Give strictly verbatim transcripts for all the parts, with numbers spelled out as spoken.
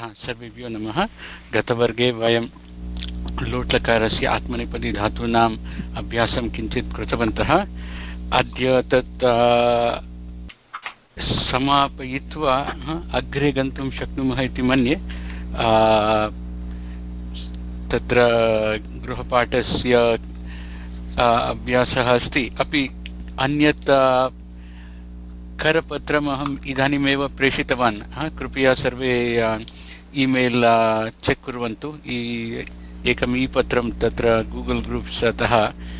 सर्वेभ्यो नमः। गतवर्गे वयं लोट्लकारस्य आत्मनेपदी धातूनाम् अभ्यासं किञ्चित् कृतवन्तः। अद्य तत् समापयित्वा अग्रे गन्तुं शक्नुमः इति मन्ये। तत्र गृहपाठस्य अभ्यासः अस्ति। अपि अन्यत् करपत्रम् अहम् इदानीमेव प्रेषितवान्। कृपया सर्वे ईमेल् चेक् कुर्वन्तु। एकम् ई पत्रं तत्र गूगल् ग्रूप्स् तः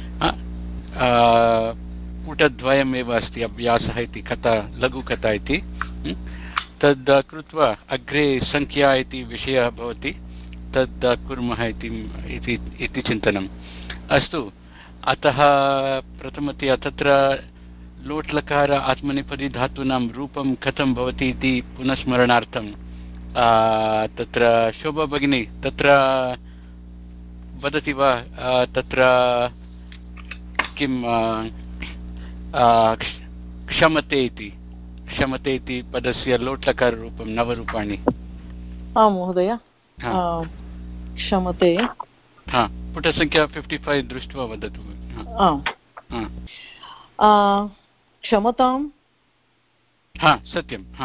पुटद्वयमेव अस्ति, अभ्यासः इति, कथा, लघुकथा इति। तद् कृत्वा अग्रे संख्या इति विषयः भवति, तद् कुर्मः इति चिन्तनम्। अस्तु, अतः प्रथमतया तत्र लोट्लकार आत्मनेपदी धातूनां रूपं कथं भवति इति पुनस्मरणार्थं तत्र शोभा भगिनी तत्र वदति वा? तत्र किं क्षमते इति क्षमते इति पदस्य लोट्लकाररूपं नवरूपाणि। आं महोदय, क्षमते हा पुटसङ्ख्या फिफ्टि फैव् दृष्ट्वा वदतु। क्षमतां, हा सत्यं, हा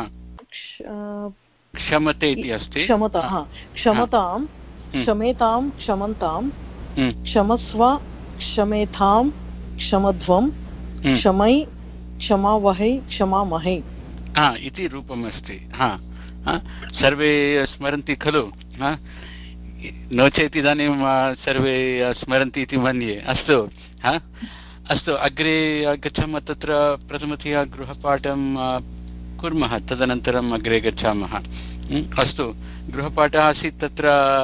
क्षमते इति अस्ति। क्षमता, हा क्षमतां, क्षमेतां, क्षमन्तां, क्षमस्व, क्षमेथां, क्षमध्वं, क्षमै, क्षमावहै, क्षमामहे हा इति रूपम् अस्ति। हा सर्वे स्मरन्ति खलु? नो चेत् इदानीं सर्वे स्मरन्ति इति मन्ये। अस्तु, हा अस्तु, अग्रे गच्छामः। तत्र प्रथमतया गृहपाठं कुर्मः, तदनन्तरम् अग्रे गच्छामः। अस्तु, गृहपाठः आसीत्। तत्र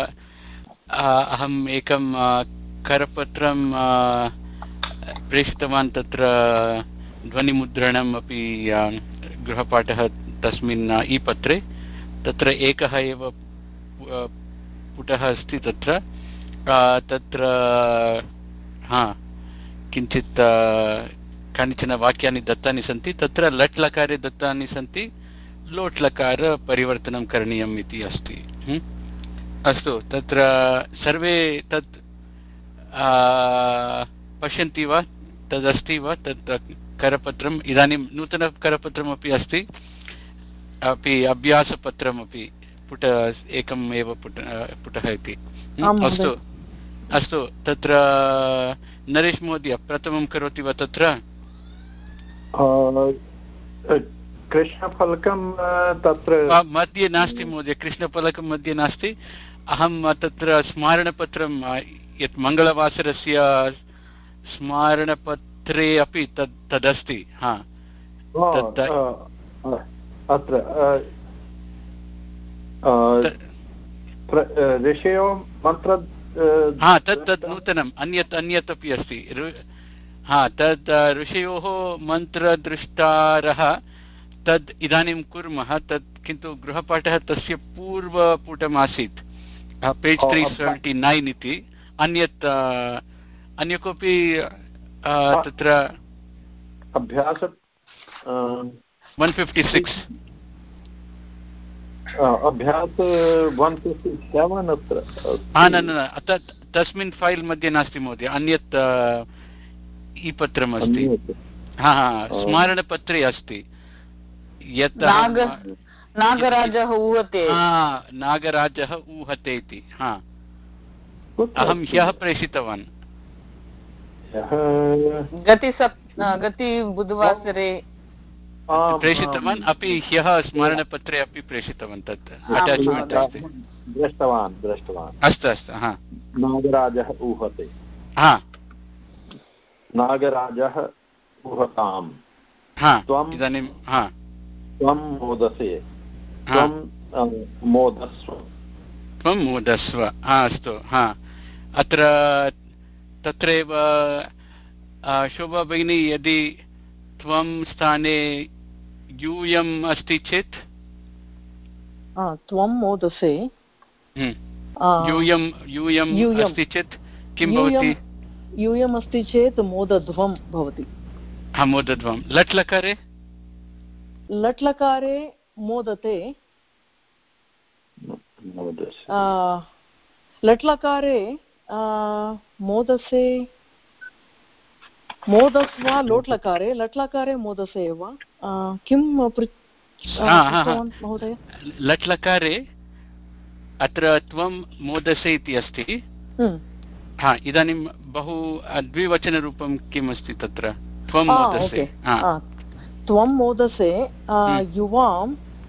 अहम् एकं करपत्रं प्रेषितवान्। तत्र ध्वनिमुद्रणम् अपि गृहपाठः तस्मिन् ई पत्रे। तत्र एकः एव पुटः अस्ति। तत्र तत्र हा किञ्चित् कानिचन वाक्यानि दत्तानि सन्ति। तत्र लट् लकारे दत्तानि सन्ति, लोट् लकार परिवर्तनं करणीयम् इति अस्ति। अस्तु, तत्र सर्वे तत् पश्यन्ति वा? तदस्ति वा तत् करपत्रम्? इदानीं नूतनकरपत्रमपि अस्ति, अपि अभ्यासपत्रमपि पुट एकम् एव पुट पुटः इति। अस्तु अस्तु, तत्र नरेश महोदय प्रथमं करोति वा? तत्र कृष्णफलकं तत्र मध्ये नास्ति महोदय, कृष्णफलकं मध्ये नास्ति। अहं तत्र स्मारणपत्रं, यत् मङ्गलवासरस्य स्मारणपत्रे अपि तद् तदस्ति। हा अत्र ऋषयो मन्त्र, हा तत् तत् नूतनम्, अन्यत् अन्यत् अपि अस्ति। हा तत् ऋषयोः मन्त्रदृष्टारः, तद् इदानीं कुर्मः। तत् किन्तु गृहपाठः तस्य पूर्वपुटमासीत्, पेज् त्री सेवेण्टि नैन् इति। अन्यत् अन्य कोऽपि तत्र अभ्यास वन् फिफ्टि सिक्स् अभ्यास वन् फिफ्टि सेवेन् अत्र हा न न तत् तस्मिन् फैल् मध्ये नास्ति महोदय, अन्यत् ई पत्रम् अस्ति। हा हा स्मारणपत्रे अस्ति, यत् नागराजः ऊहते नागराजः ऊहते इति। हा अहं ह्यः प्रेषितवान्, गति सप् गति बुधवासरे प्रेषितवान्, अपि ह्यः स्मरणपत्रे अपि प्रेषितवान्। तत् अटाच्मेण्ट् अस्ति, दृष्टवान् दृष्टवान् अस्तु अस्तु। हा नागराजः ऊहते, हा नागराजः ऊहताम्, हा इदानीं हा त्वं मोदसे, त्वं मोदस्व, त्वं मोदस्व। हा अस्तु। हा अत्र तत्रैव शोभा भगिनी, यदि त्वं स्थाने यूयम् अस्ति चेत्, त्वं मोदसे, यूयम् यूयम् अस्ति चेत् किं भवति? यूयम् अस्ति चेत् मोदध्वं भवति। हा मोदध्वं। लट् लकारे लट् लकारे मोदते, लट्लकारे मोदसे मोदस्व लोट्लकारे लट्लकारे मोदसे वा किं पृच्छामः महोदय? लट्लकारे अत्र त्वं मोदसे इति अस्ति। हा, इदानीं बहु द्विवचनरूपं किम् अस्ति तत्र? त्वं मोदसे। त्वं मोदसे युवां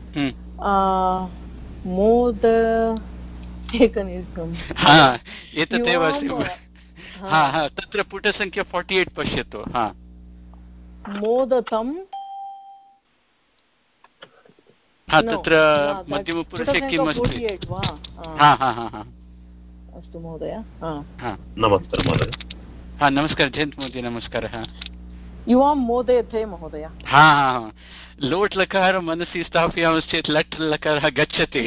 मोद एकनिमिषम् एतदेव अस्ति। तत्र पुटसङ्ख्या फोर्टि एय्ट् पश्यतु। हा, मोदतं तत्र मध्यमपुरुषे किम् अस्ति? अस्तु महोदय। नमस्कारः महोदय। हा, नमस्कारः जयन्त महोदय, नमस्कारः। युवां मोदयते महोदय। हा हा, लोट् लकार मनसि स्थापयामश्चेत् लट् लकारः गच्छति।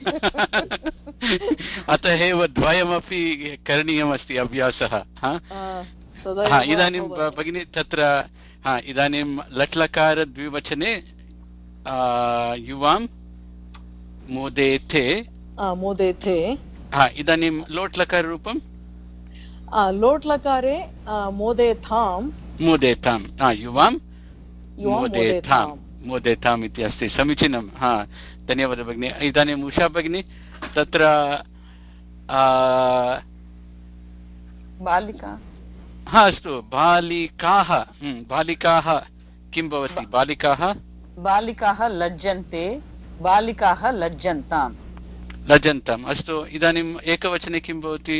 अतः एव द्वयमपि करणीयमस्ति अभ्यासः। इदानीं भगिनी तत्र हा इदानीं लट् लकार द्विवचने युवां मोदेथे मोदेथे। हा, इदानीं लोट् लकार रूपं लोट् लकारे मोदेथां मोदेथां। हा, युवां मोदेथां मोदेथाम् इति अस्ति। समीचीनं। हा, धन्यवादः भगिनी। इदानीम् उषा भगिनी तत्र बालिका। हा, अस्तु, बालिकाः। बालिकाः किं भवति? बालिकाः बालिकाः लज्जन्ते, बालिकाः लज्जन्ताम्। लज्जन्ताम्। अस्तु, इदानीम् एकवचने किं भवति?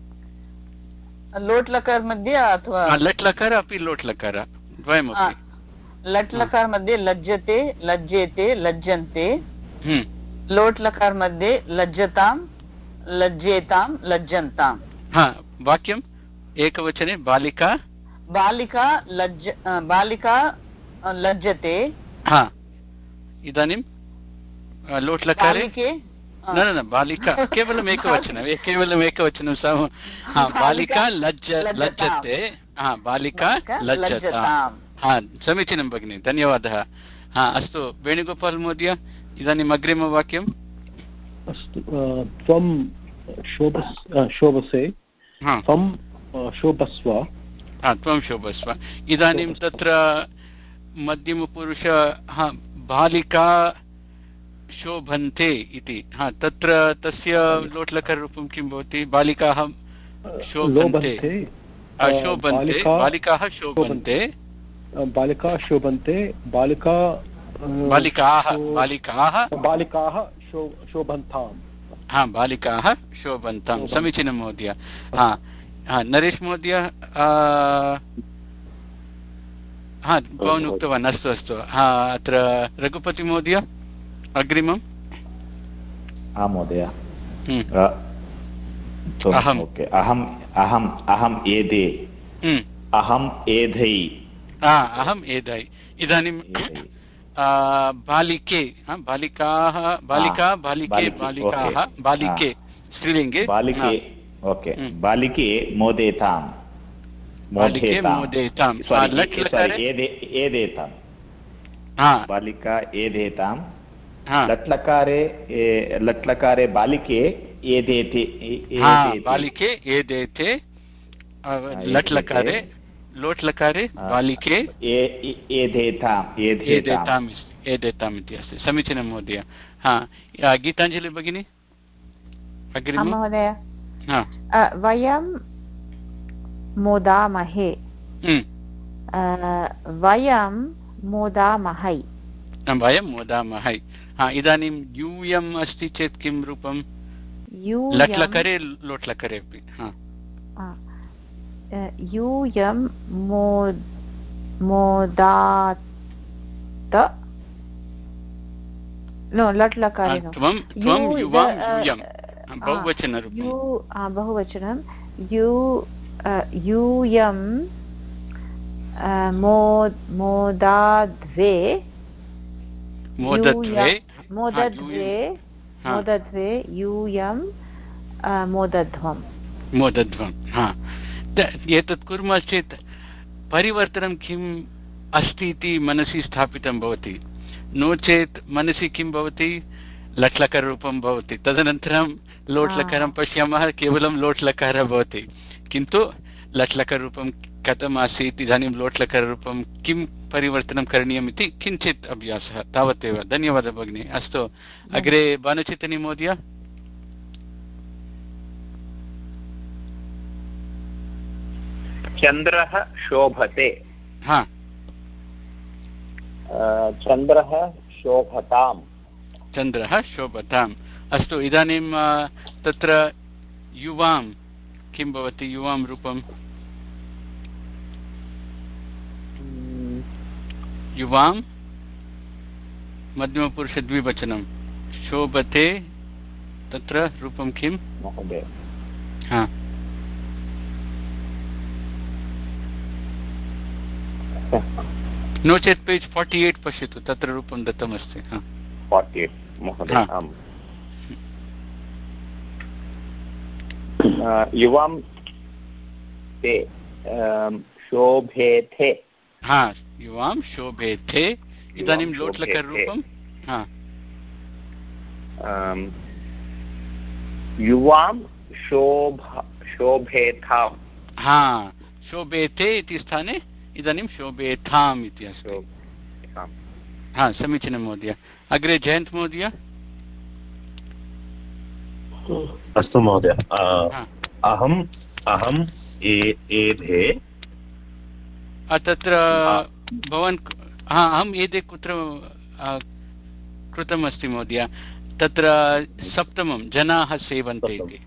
लोट् लकार मध्ये अथवा लट् लकार अपि लोट् लकार द्वयमपि। लट् लकार मध्ये लज्जते, लज्जेते, लज्जन्ते। लोट् लकार मध्ये लज्जतां, लज्जेतां, लज्जन्ताम्। हा, वाक्यम् एकवचने बालिका बालिका लज्ज बालिका लज्जते। हा, इदानीं लोट् लकारे न न बालिका केवलम् एकवचनं केवलम् एकवचनं सम। हा, बालिका लज्ज लज्जते। हा, बालिका लज्जताम्। हा, समीचीनं भगिनि, धन्यवादः। हा, अस्तु वेणुगोपाल् महोदय, इदानीम् अग्रिमवाक्यम्। अस्तु, त्वं शोभसे त्वं शोभस्व। हा, त्वं शोभस्व। इदानीं तत्र मध्यमपुरुष हा बालिका शोभन्ते इति। हा, तत्र तस्य लोट् लकार रूपं किं भवति? बालिकाः शोभन्ते। शोभन्ते, बालिकाः शोभन्ते। बालिका शोभन्ते, बालिका बालिकाः बालिकाः बालिकाः शोभन्ताम्। हा, बालिकाः शोभन्तां। समीचीनं महोदय। हा हा, नरेश महोदय, हा भवान् उक्तवान्। अस्तु अस्तु। हा, अत्र रघुपति महोदय अग्रिमम्। आम् महोदय। अहम् अहम् अहम् अहम् एधे अहम् एधै। अहम् एधै। इदानीं बालिके बालिकाः बालिका बालिके बालिकाः बालिके स्त्रीलिङ्गे बालिके। ओके, बालिके मोदेतां बालिके मोदेतां। एदेतां बालिका एदेतां। लट्लकारे लट्लकारे बालिके एदेते बालिके एदेते। लट्लकारे लोट् लकारे बालिके एदेताम् एदेताम् एदेताम् इति अस्ति। समीचीनं महोदय। हा, गीताञ्जलि भगिनी अग्रिमं। महोदय, वयं मोदामहे। वयं मोदामहै। वयं मोदामहै। हा, इदानीं यूयम् अस्ति चेत् किं रूपं? लट् लकारे लोट् लकारे अपि। यूयं मोदात नो लट् लकारे त्वं त्वं युवां यूयं बहुवचनरूपं। बहुवचनं यू यूयं मोदाद्वे मोदद्वे मोदद्वे मोदद्वे यूयं मोदध्वम्। मोदध्वम्। हा, एतत् कुर्मः चेत् परिवर्तनं किम् अस्ति इति मनसि स्थापितं भवति। नो चेत् मनसि किं भवति? लट्लकाररूपं भवति, तदनन्तरं लोट्लकारं पश्यामः केवलं लोट्लकारः भवति, किन्तु लट्लकाररूपं कथम् आसीत्, इदानीं लोट्लकाररूपं किं परिवर्तनं करणीयम् इति किञ्चित् अभ्यासः, तावदेव। धन्यवादः भगिनी। अस्तु, अग्रे भानुचितनी महोदय। चन्द्रः शोभते। हा, चन्द्रः शोभताम्। चन्द्रः शोभताम्। अस्तु, इदानीं तत्र युवां किं भवति? युवां रूपं युवां मध्यमपुरुषद्विवचनं शोभते, तत्र रूपं किं महोदय? हा, नो चेत् पेज् फोर्टि एय्ट् पश्यतु, तत्र रूपं दत्तमस्ति। फोर्टि एय्ट् महोदय। आम्, युवां ते शोभेथे। हा, युवां शोभेथे। इदानीं लोट्लकाररूपं युवां शोभा शोभेथाम्। हा, शोभेथे इति स्थाने इदानीं शोभेथाम् इति अस्ति। हा, समीचीनं महोदय। अग्रे जयन्त् महोदय। अस्तु महोदय, अहम् अहम् एधे। तत्र भवान्, हा, अहम् एधे कुत्र कृतमस्ति महोदय? तत्र सप्तमं जनाः सेवन्ते इति।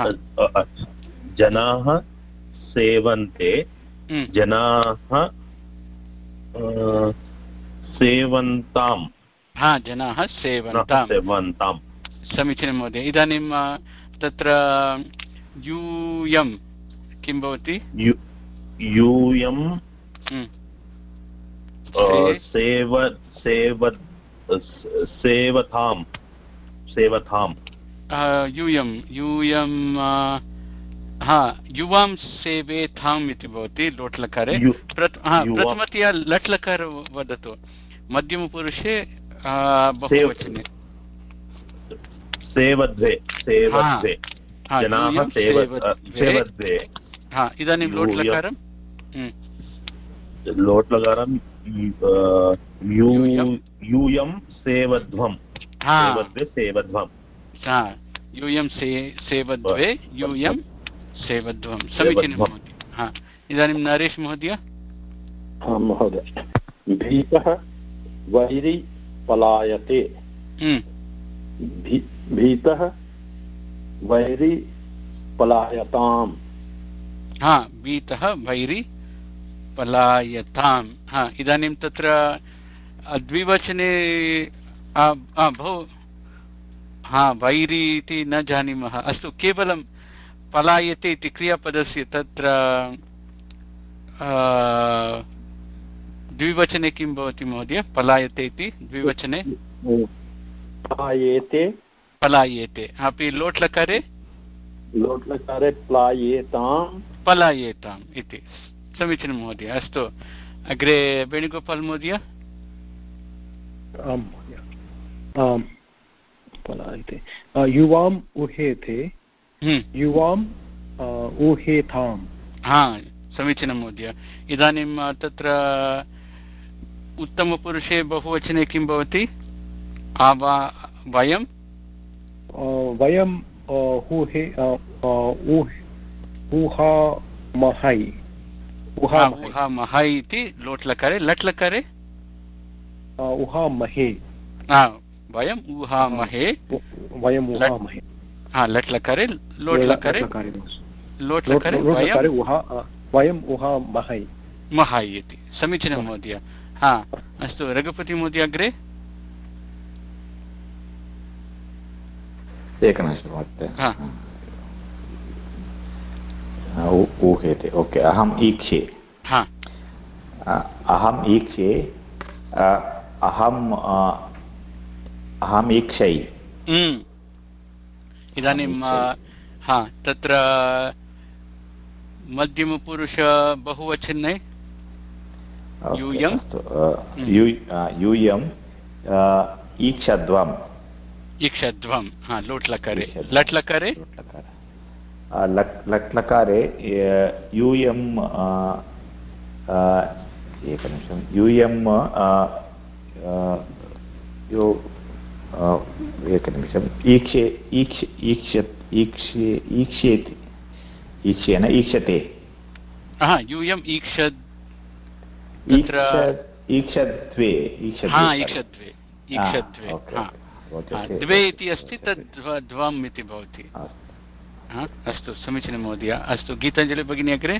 जनाः सेवन्ते, जनाः सेवन्ताम्। हा, जनाः सेवन्ताम् सेवन्ताम्। समीचीनं महोदय। इदानीं तत्र यूयं किं भवति? यूयं सेव सेव सेवताम् सेवताम्। यूयं यूयं हा, युवां सेवेथाम् इति भवति लोट्लकारे। प्रथमतया लट्लकार वदतु, मध्यमपुरुषे बहुवचने सेवद्वे सेवद्वे जनाः सेवद्वे। हा, इदानीं लोट्लकारं लोट्लकारं यूयं सेवध्वं। सेवद्वे सेवध्वं। हा, यूयं सेवद्वे यूयं सेवध्वं। समीचीनं महोदय। हा, इदानीं नरेश महोदय। महोदय, भीतः वैरी पलायते। भीतः वैरी पलायताम्। हा, भीतः वैरी पलायताम्। हा, इदानीं तत्र द्विवचने बहु, हा, वैरी इति न जानीमः। अस्तु, केवलं पलायते इति क्रियापदस्य तत्र द्विवचने किं भवति महोदय? पलायते इति द्विवचने पलायेते। पलायेते। अपि लोट्लकारे लोट्लकारे पलायेताम् पलायेताम् इति। समीचीनं महोदय। अस्तु, अग्रे वेणुगोपाल् महोदय। आम् महोदय। आम्, पलायते। युवाम् उहेथे। युवाम् ऊहेथाम्। हा, समीचीनं महोदय। इदानीं तत्र उत्तमपुरुषे बहुवचने किं भवति? आवा वयं वयं ऊहे ऊहामहै। ऊहामहै इति लोट्लकारे। लट्लकारे ऊहामहे। वयम् ऊहामहे। वयम् ऊहामहे। हा, लट्लकारे लोट्लकारे लोट्लकारे वयम् ऊहामहै महै इति। समीचीनं महोदय। हा, अस्तु, रघुपति महोदय अग्रे। एकनिमिषं महोदय। ऊहेते। ओके, अहम् ईक्षे। हा, अहम् ईक्षे। अहम् अहम् ईक्षै। इदानीं हा, तत्र मध्यमपुरुष बहुवचने यूयं यूयं ईक्षद्वम्। ईक्षध्वं हा लोट् लकारे लट् लकारे लट् लकारे यूयं एकनिमिषं यूयं यो एकनिमिषम् ईक्षे ईक्ष ईक्षत् ईक्षे ईक्षेति ईक्षेन ईक्षते यूयम् ईक्षद् ईक्षद्वे ईक्षद्वे ईक्षद्वे द्वे इति अस्ति तद् द्वम् इति भवति अस्तु समीचीनं महोदय अस्तु गीताञ्जलि भगिनी अग्रे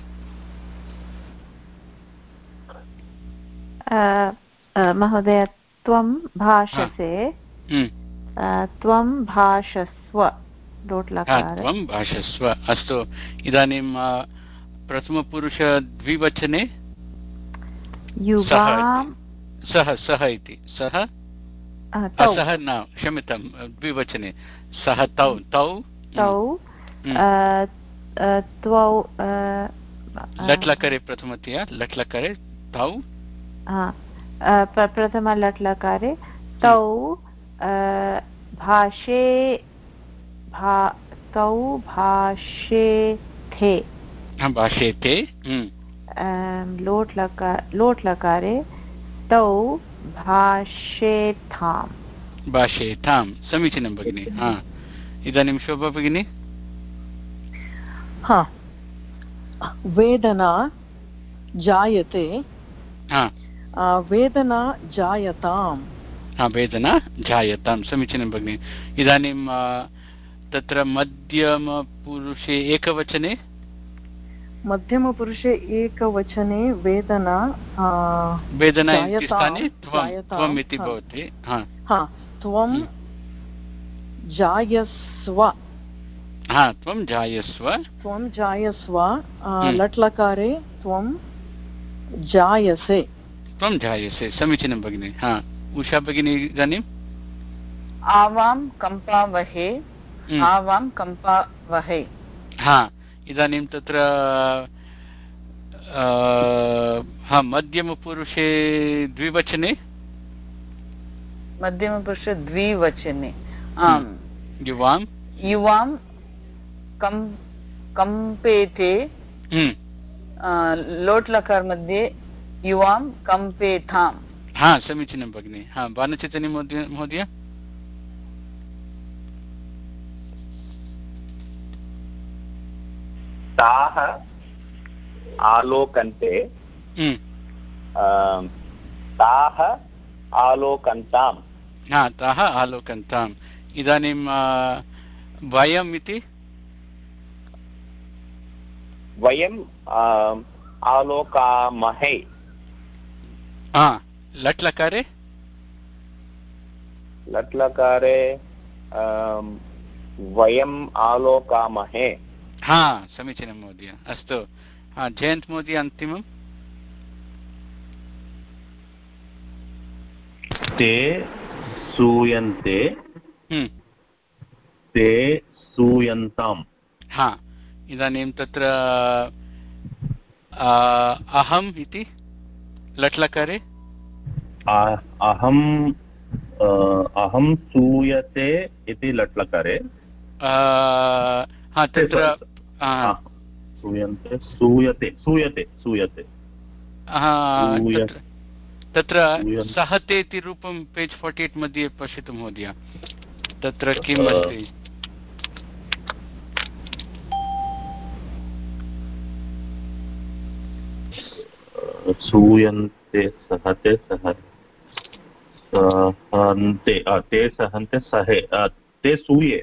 महोदय त्वं भाषसे त्वं भाषस्व लोट् लकार त्वं भाषस्व अस्तु इदानीं प्रथमपुरुष द्विवचने युवां सः सः इति सः सः न क्षम्यतां द्विवचने सः तौ तौ तौ त्वौ लट् लकारे प्रथमतया लट् लकारे तौ प्रथम लट् लकारे तौ भाषे तौ भाषेथे भाषेते लोट् लकार लोट् लकारे तौ भाषेथां भाषेथां समीचीनं भगिनि हा इदानीं शोभा भगिनी हा वेदना जायते वेदना जायताम् वेदना जायतां समीचीनं भगिनि इदानीं तत्र मध्यमपुरुषे एकवचने मध्यमपुरुषे एकवचने वेदना वेदना इति स्थाने त्वम् इति भवति त्वं जायस्व हा त्वं जायस्व त्वं जायस्व लट् लकारे त्वं जायसे त्वं जायसे समीचीनं भगिनि हा उषा भगिनी इदानीम् आवां कम्पावहे आवां कम्पावहे हा इदानीं तत्र हा मध्यमपुरुषे द्विवचने मध्यमपुरुषे द्विवचने आम् युवां युवां कं कम्पेते लोट् लकार मध्ये युवां कम्पेथां हा समीचीनं भगिनि हा बाणचैतन्य महोदय ताः आलोकन्ते ताः आलोकन्तां हा ताः आलोकन्ताम् इदानीं वयम् इति वयं आलोकामहे लट् लकारे लट् लकारे वयम् आलोकामहे हा समीचीनं महोदय अस्तु हा जयन्त् महोदय अन्तिमम् ते सूयन्ते ते सूयन्ताम् हा इदानीं तत्र अहम् इति लट् लकारे अहम् अहं सूयते इति लट् लकारे हा तत्र सूयन्ते सूयते सूयते सूयते तत्र सहते इति रूपं पेज् फोर्टि एय्ट् मध्ये पश्यतु महोदय तत्र किम् अस्ति सूयन्ते सहते सह सहन्ते ते सहन्ते सहे ते सूये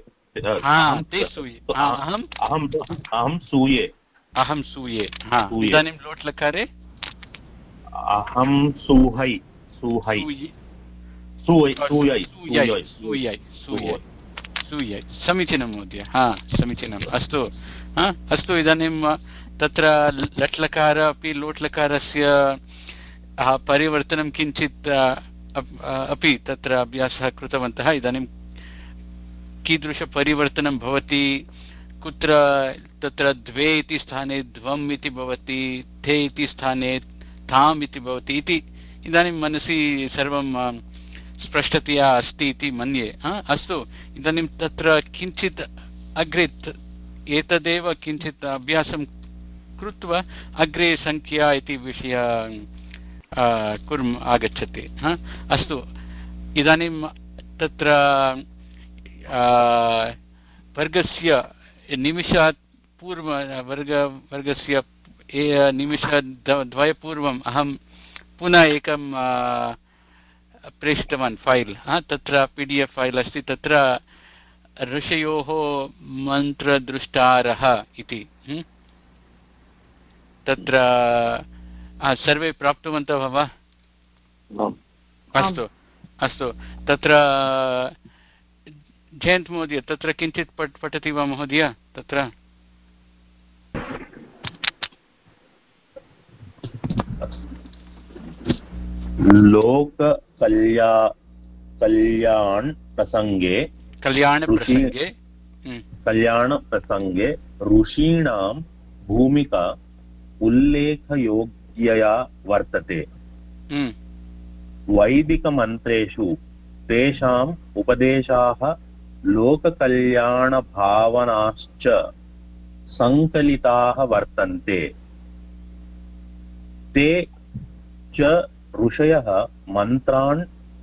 अहं अहं सूये अहं सूये इदानीं लोट् लकारे अहं सूहै सूहै सूयै सूयै सूयै समीचीनं महोदय हा समीचीनम् अस्तु अस्तु इदानीं तत्र लट् लकार अपि लोट् लकारस्य परिवर्तनं किञ्चित् अपि तत्र अभ्यासः कृतवन्तः इदानीं कीदृशपरिवर्तनं भवति कुत्र तत्र द्वे इति स्थाने द्वम् इति भवति थे इति स्थाने थाम् इति भवति इति इदानीं मनसि सर्वं स्पष्टतया अस्ति इति मन्ये। अस्तु, इदानीं तत्र किञ्चित् अग्रे एतदेव किञ्चित् अभ्यासं कृत्वा अग्रे संख्या इति विषय कुर्म आगच्छति। अस्तु, इदानीं तत्र वर्गस्य निमिषात् पूर्व वर्ग वर्गस्य निमिषद्वयपूर्वम् अहं पुनः एकं प्रेषितवान् फैल्। तत्र पी डी एफ् फैल् अस्ति। तत्र ऋषयोः मन्त्रदृष्टारः इति तत्र सर्वे प्राप्तवन्तः वा? अस्तु अस्तु, तत्र जयन्त महोदय तत्र किञ्चित् पठ पठति वा महोदय? तत्र लोक कल्या कल्याण प्रसंगे कल्याण प्रसंगे कल्याण प्रसंगे ऋषीणां भूमिका उल्लेखयोग्यया वर्तते। वैदिकमन्त्रेषु तेषाम् उपदेशाः लोककल्याणभावनाश्च सङ्कलिताः वर्तन्ते। ते च ऋषयः मन्त्रान्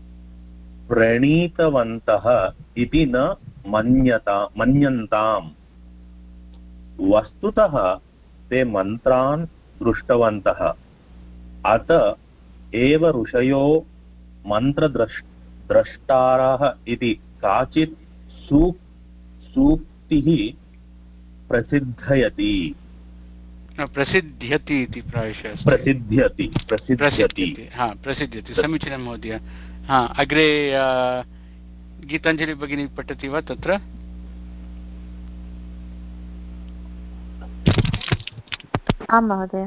प्रणीतवन्तः इति न मन्यता मन्यन्ताम्। वस्तुतः ते मन्त्रान् दृष्टवन्तः। अत एव ऋषयो मन्त्रद्रष्टारः इति काचित् सूक्तिः प्रसिद्धयति प्रसिद्ध्यति इति प्रायशः प्रसिद्ध्यति प्रसिद्ध्यति हा प्रसिद्ध्यति। समीचीनं महोदय। हा, अग्रे गीताञ्जलि भगिनी पठति वा? तत्र आं महोदय।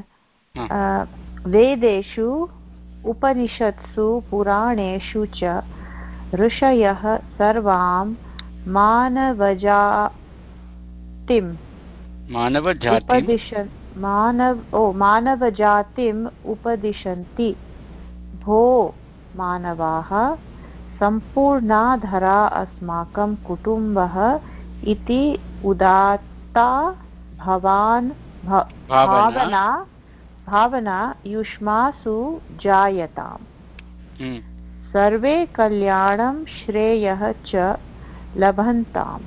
वेदेषु उपनिषत्सु पुराणेषु च ऋषयः सर्वां मानवजातिं उपदिशन् मानव ओ मानवजातिम् उपदिशन्ति। भो मानवाः, सम्पूर्णाधरा अस्माकं कुटुम्बः इति उदात्ता भवान् भावना भावना युष्मासु जायताम्। सर्वे कल्याणं श्रेयः च लभन्ताम्।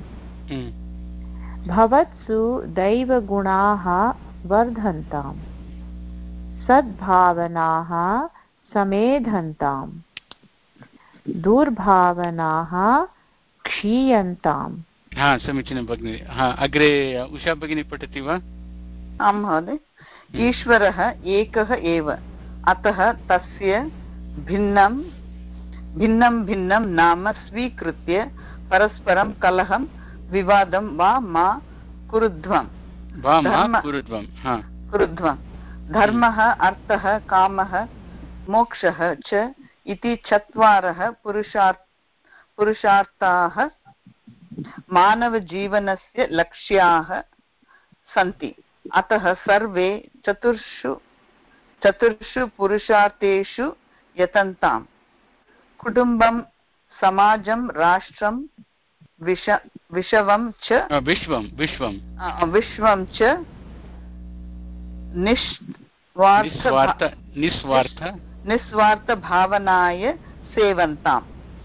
भवत्सु दैवगुणाः वर्धन्ताम्। सद्भावनाः समेधन्ताम्। दुर्भावनाः क्षीयन्ताम्। हा, समीचीनं भगिनी। हा, अग्रे उषा भगिनी पठति वा? आं महोदय। ईश्वरः एकः एव, अतः तस्य भिन्नं भिन्नं भिन्नं नाम स्वीकृत्य परस्परं कलहं विवादं वा मा कुरुध्वं कुरुध्वं। धर्मः, अर्थः, कामः, मोक्षः च इति चत्वारः पुरुषार्थ पुरुषार्थाः मानवजीवनस्य लक्ष्याः सन्ति। अतः सर्वे चतुर्षु चतुर्षु पुरुषार्थेषु यतन्ताम्। कुटुम्बं, समाजं, राष्ट्रं, विश विश्वं च विश्वं विश्वं विश्वं च निस्वार्थ निस्वार्थ निस्वार्थभावनाय सेवन्ताम्।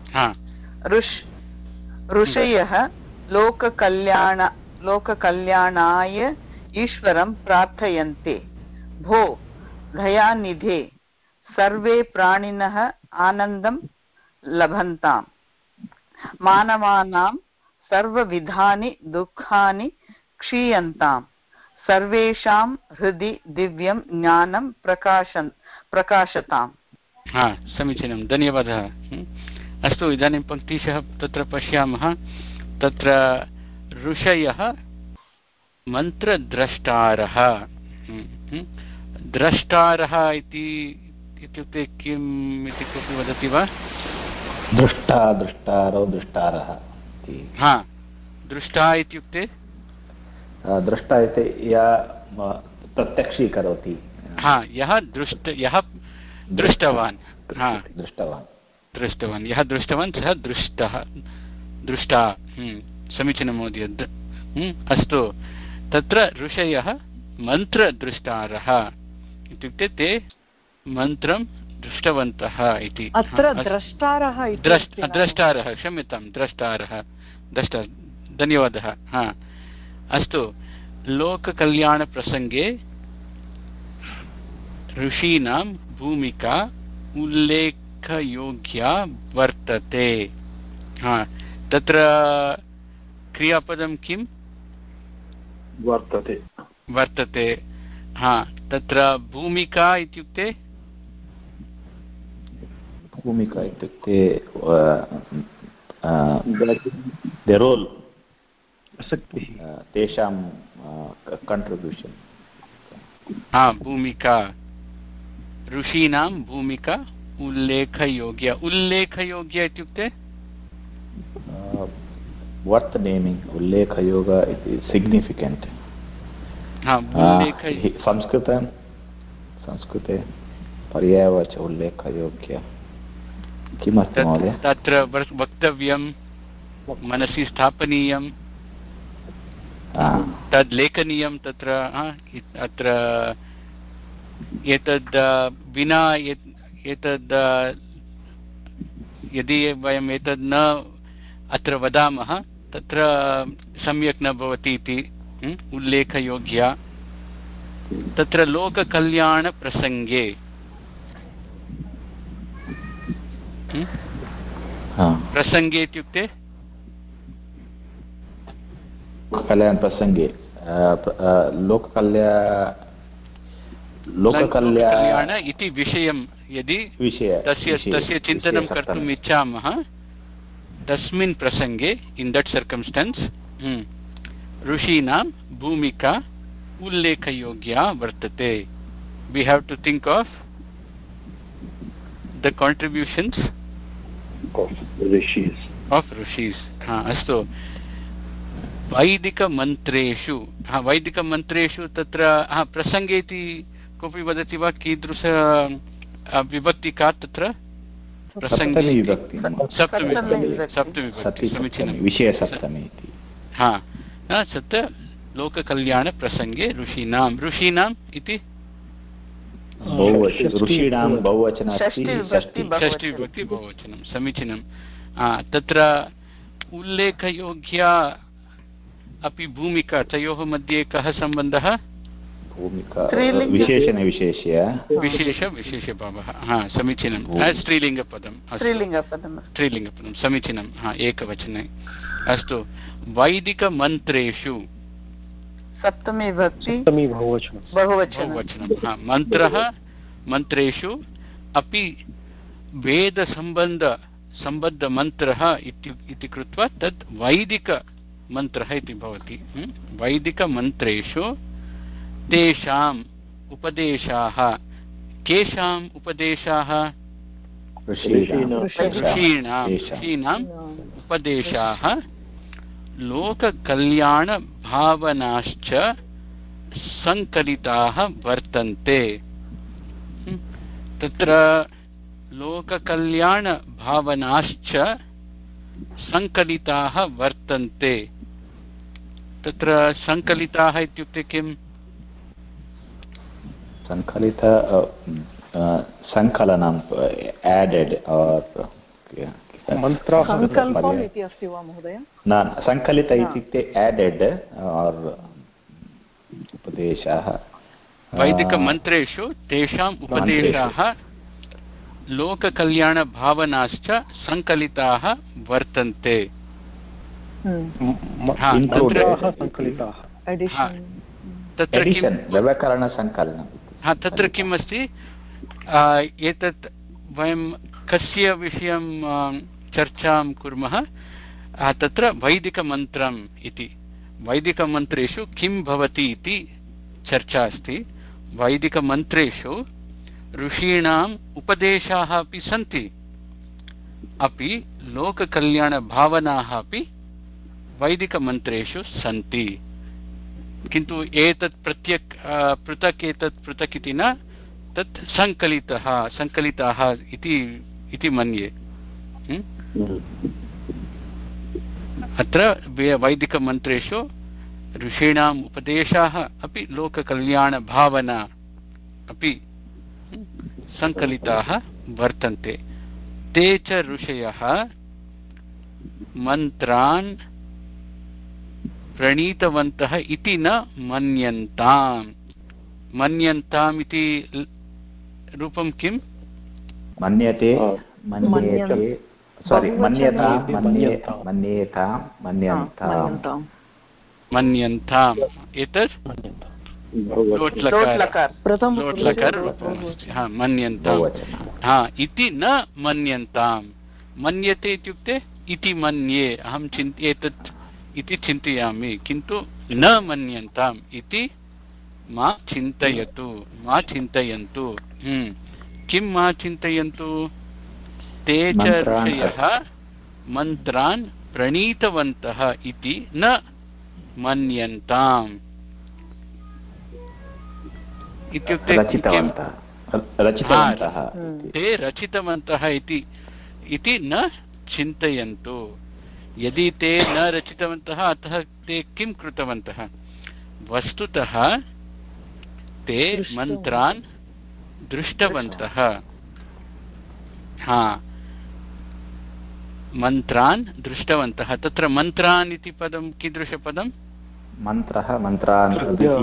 ऋषयः लोककल्याण लोककल्याणाय ईश्वरं प्रार्थयन्ते। भो दयानिधे, सर्वे प्राणिनः आनन्दं लभन्ताम्। मानवानां सर्वविधानि दुःखानि क्षीयन्ताम्। सर्वेषां हृदि दिव्यं ज्ञानं प्रकाशन् प्रकाशताम्। हा, समीचीनं, धन्यवादः। अस्तु, इदानीं पङ्क्तिशः तत्र पश्यामः। तत्र ऋषयः मन्त्रद्रष्टारः। द्रष्टारः इति इत्युक्ते किम् इति कोऽपि वदति वा? दृष्टा दृष्टारो दृष्टारः। हा, दृष्टा इत्युक्ते दृष्टा इति यः प्रत्यक्षीकरोति। हा, यः दृष्ट यः दृष्टवान्। हा, दृष्टवान्। दृष्टवान् यः दृष्टवान् सः दृष्टः दृष्टा समीचीनं महोदय अस्तु तत्र ऋषयः मन्त्रदृष्टारः इत्युक्ते ते मन्त्रं दृष्टवन्तः इति अत्र द्रष्टारः इति अस्ति न? द्रष्टारः क्षम्यतां द्रष्टारः द्रष्टा धन्यवादः हा अस्तु लोककल्याणप्रसङ्गे ऋषीणां भूमिका उल्लेखयोग्या वर्तते हा तत्र क्रियापदं किं वर्तते वर्तते हा तत्र भूमिका इत्युक्ते भूमिका इत्युक्ते द रोल् तेषां कण्ट्रिब्यूशन् हा भूमिका ऋषीणां भूमिका उल्लेखयोग्य उल्लेखयोग्य इत्युक्ते वर्त् नेमिङ्ग् उल्लेखयोग इति सिग्निफिकेण्ट् संस्कृते संस्कृते पर्यायवाच उल्लेखयोग्य किमस्ति महोदय तत्र वक्तव्यं मनसि स्थापनीयं तद् लेखनीयं तत्र अत्र एतद् विना एतद् यदि वयम् एतद् न अत्र वदामः तत्र सम्यक् न भवति इति उल्लेखयोग्या तत्र लोककल्याणप्रसङ्गे प्रसङ्गे इत्युक्ते कल्याणप्रसङ्गे लोककल्याण लोककल्याण इति विषयं यदि तस्य तस्य चिन्तनं कर्तुम् इच्छामः तस्मिन् प्रसङ्गे इन् दट् सर्कम्स्टेन्स् ऋषीणां भूमिका उल्लेखयोग्या वर्तते we have to think of the contributions of rishis of rishis ha astu वैदिकमन्त्रेषु हा वैदिकमन्त्रेषु तत्र हा प्रसङ्गे इति कोऽपि वदति वा कीदृश विभक्ति का तत्र प्रसङ्गे सप्तमी समीचीनं विषयसप्तमी हा सत्य लोककल्याणप्रसङ्गे ऋषीणां ऋषीणाम् इति ऋषीणां बहुवचनं षष्टिविभक्ति बहुवचनं समीचीनं तत्र उल्लेखयोग्या अपि भूमिका तयोः मध्ये कः सम्बन्धः भूमिका विशेषण विशेष्य विशेष विशेषभावः हा समीचीनं स्त्रीलिङ्गपदं स्त्रीलिङ्गपदं स्त्रीलिङ्गपदं समीचीनं हा एकवचने अस्तु वैदिकमन्त्रेषु सप्तमी विभक्ति बहुवचनं हा मन्त्रः मन्त्रेषु अपि वेदसम्बन्ध सम्बद्धमन्त्रः इति कृत्वा तत् वैदिकमन्त्रः इति भवति वैदिकमन्त्रेषु तेषाम् उपदेशाः केषाम् उपदेशाः ऋषीणां ऋषीणाम् उपदेशाः लोककल्याणभावनाश्च सङ्कलिताः वर्तन्ते तत्र लोककल्याणभावनाश्च सङ्कलिताः वर्तन्ते तत्र सङ्कलिताः इत्युक्ते किम् सङ्कलित सङ्कलनम् एडेड् सङ्कल्पम् इति अस्ति वा महोदय न सङ्कलित इत्युक्ते एडेड् आर् उपदेशाः वैदिकमन्त्रेषु तेषाम् उपदेशाः लोककल्याणभावनाश्च सङ्कलिताः वर्तन्ते तत्र व्याकरणसङ्कलनं हा तत्र किम् अस्ति एतत् वयं कस्य विषयं चर्चां कुर्मः तत्र वैदिकमन्त्रम् इति वैदिकमन्त्रेषु किं भवति इति चर्चा अस्ति वैदिकमन्त्रेषु ऋषीणाम् उपदेशाः अपि सन्ति अपि लोककल्याणभावनाः अपि वैदिकमन्त्रेषु सन्ति किन्तु एतत् प्रत्यक् पृथक् एतत् पृथक् इति न तत् सङ्कलितः सङ्कलिताः इति इति मन्ये अत्र वैदिकमन्त्रेषु ऋषीणाम् उपदेशाः अपि लोककल्याणभावना अपि सङ्कलिताः वर्तन्ते। ते च ऋषयः मन्त्रान् प्रणीतवन्तः इति न मन्यन्ताम्। मन्यन्ताम् इति रूपं किम्? मन्यते मन्यते सारी मन्यता मन्येता मन्यन्ताम् मन्यन्ताम् एतत् लोट् लकार लोट् लकार हा मन्यन्ताम् हा इति न मन्यन्ताम्। मन्यते इत्युक्ते इति मन्ये अहं चिन्त एतत् इति चिन्तयामि किन्तु न मन्यन्ताम् इति मा चिन्तयतु मा चिन्तयन्तु। किं मा चिन्तयन्तु? ते च ऋषयः मन्त्रान् प्रणीतवन्तः इति न मन्यन्ताम् इत्युक्ते ते रचितवन्तः इति न चिन्तयन्तु। यदि ते न रचितवन्तः अतः ते किं कृतवन्तः? वस्तुतः ते मन्त्रान् दृष्टवन्तः। हा मन्त्रान् दृष्टवन्तः। तत्र मन्त्रान् इति पदं कीदृशपदं? मन्त्रः मन्त्रान्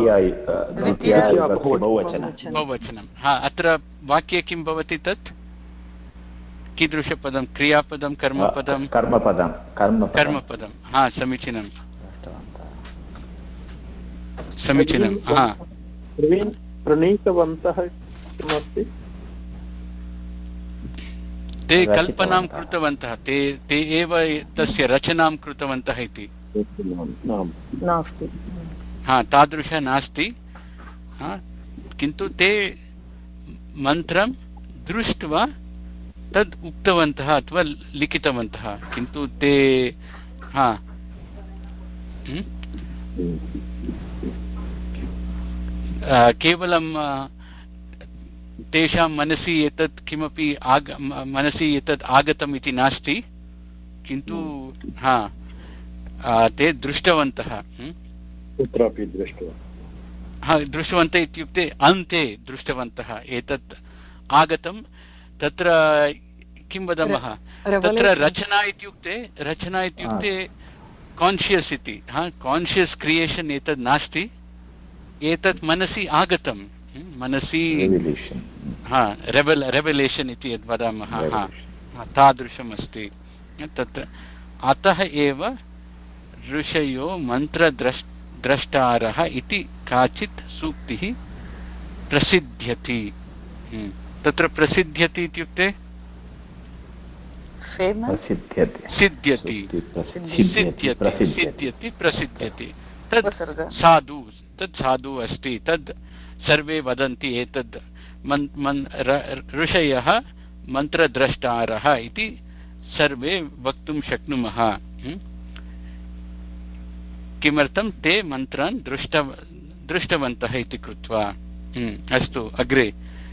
बहुवचनं। हा अत्र वाक्ये किं भवति तत्? कीदृशपदं? क्रियापदं कर्मपदं? कर्मपदं कर्मपदं। हा समीचीनं समीचीनं। हा प्रणीतवन्तः किमस्ति? ते कल्पनां कृतवन्तः, ते ते एव तस्य रचनां कृतवन्तः इति नास्ति। हा तादृश नास्ति। हा किन्तु ते मन्त्रं दृष्ट्वा तद् उक्तवन्तः अथवा लिखितवन्तः किन्तु ते हा केवलं तेषां मनसि एतत् किमपि आग मनसि एतत् आगतम् इति नास्ति किन्तु हा ते दृष्टवन्तः। कुत्रापि दृष्टवन्तः? हा दृष्टवन्तः इत्युक्ते अन्ते दृष्टवन्तः एतत् आगतं। तत्र किं वदामः? तत्र रचना इत्युक्ते रचना इत्युक्ते कान्शियस् इति। हा कान्शियस् क्रियेशन् एतत् नास्ति, एतत् मनसि आगतं, मनसि हा रेवल् रेवलेशन् इति यद् वदामः हा तादृशम् अस्ति तत्र। अतः एव ऋषयो मन्त्रद्रष् द्रष्टारः इति काचित् सूक्तिः प्रसिद्ध्यति। तत्र प्रसिद्ध्यति इत्युक्ते सिद्ध्यति सिद्ध्यति प्रसिद्ध्यति। तद् साधु तद् साधु अस्ति, तद् सर्वे वदन्ति एतद् ऋषयः मन्त्रद्रष्टारः इति सर्वे वक्तुं शक्नुमः। किमर्थं? ते मन्त्रान् दृष्ट दृष्टवन्तः इति कृत्वा। अस्तु अग्रे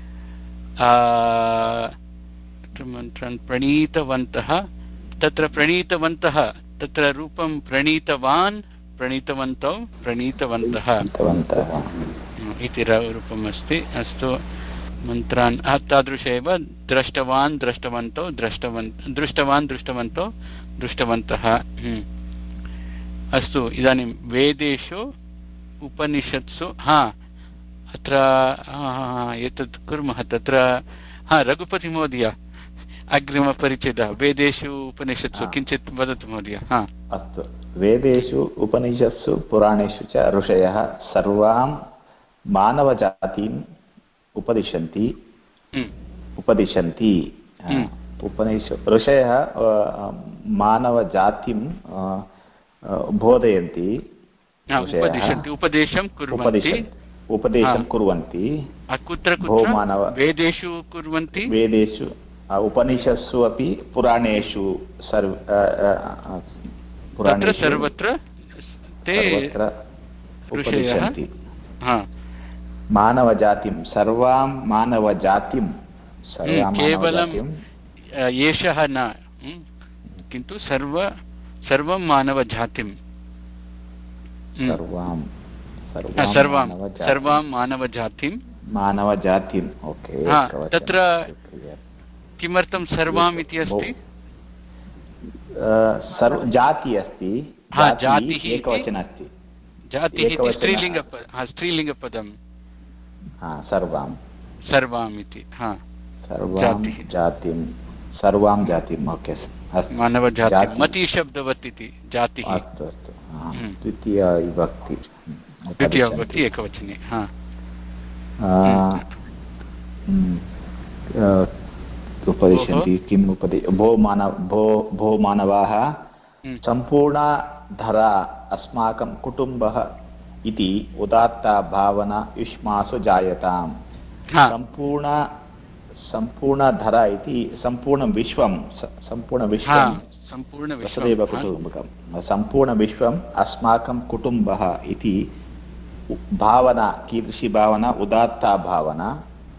मन्त्रान् प्रणीतवन्तः। तत्र प्रणीतवन्तः तत्र रूपं प्रणीतवान् प्रणीतवन्तौ प्रणीतवन्तः इति रूपम् अस्ति। अस्तु मन्त्रान् तादृश एव दृष्टवान् दृष्टवन्तौ दृष्टवन् दृष्टवान् दृष्टवन्तौ दृष्टवन्तः। अस्तु इदानीं वेदेषु उपनिषत्सु हा अत्र एतत् कुर्मः। तत्र हा रघुपतिमहोदय अग्रिमपरिचयः वेदेषु उपनिषत्सु किञ्चित् वदतु महोदय। हा अस्तु। वेदेषु उपनिषत्सु पुराणेषु च ऋषयः सर्वां मानवजातिम् उपदिशन्ति उपदिशन्ति उपनिष ऋषयः मानवजातिं बोधयन्ति, उपदेशं कुर्वन्ति उपदेशं कुर्वन्ति। कुत्र कुत्र? वेदेषु कुर्वन्ति। वेदेषु उपनिषत्सु अपि पुराणेषु सर्व तत्र सर्वत्र ते उपदिशन्ति मानवजातिं सर्वां मानवजातिं केवलं एषः न किन्तु सर्व सर्वं मानवजातिं सर्वां सर्वां सर्वां मानवजातिं मानवजातिम् ओके तत्र किमर्थं सर्वाम् इति अस्ति जाति अस्ति जातिः एकवचनम् अस्ति जातिः इति स्त्रीलिङ्ग स्त्रीलिङ्गपदं सर्वां सर्वाम् इति सर्वां जातिं सर्वां जातिम् ओके मानवजातिं मतिशब्दवत् इति जातिः अस्तु अस्तु द्वितीया विभक्ति द्वितीया विभक्ति एकवचने उपदिशन्ति किम् उपदि भो मानव भो भो मानवाः सम्पूर्णधरा अस्माकं कुटुम्बः इति उदात्ता भावना युष्मासु जायताम् सम्पूर्ण सम्पूर्णधरा इति सम्पूर्णविश्वं सम्पूर्णविश्वं वसुदेव कुटुम्बकं सम्पूर्णविश्वम् अस्माकं कुटुम्बः इति भावना कीदृशी भावना उदात्ता भावना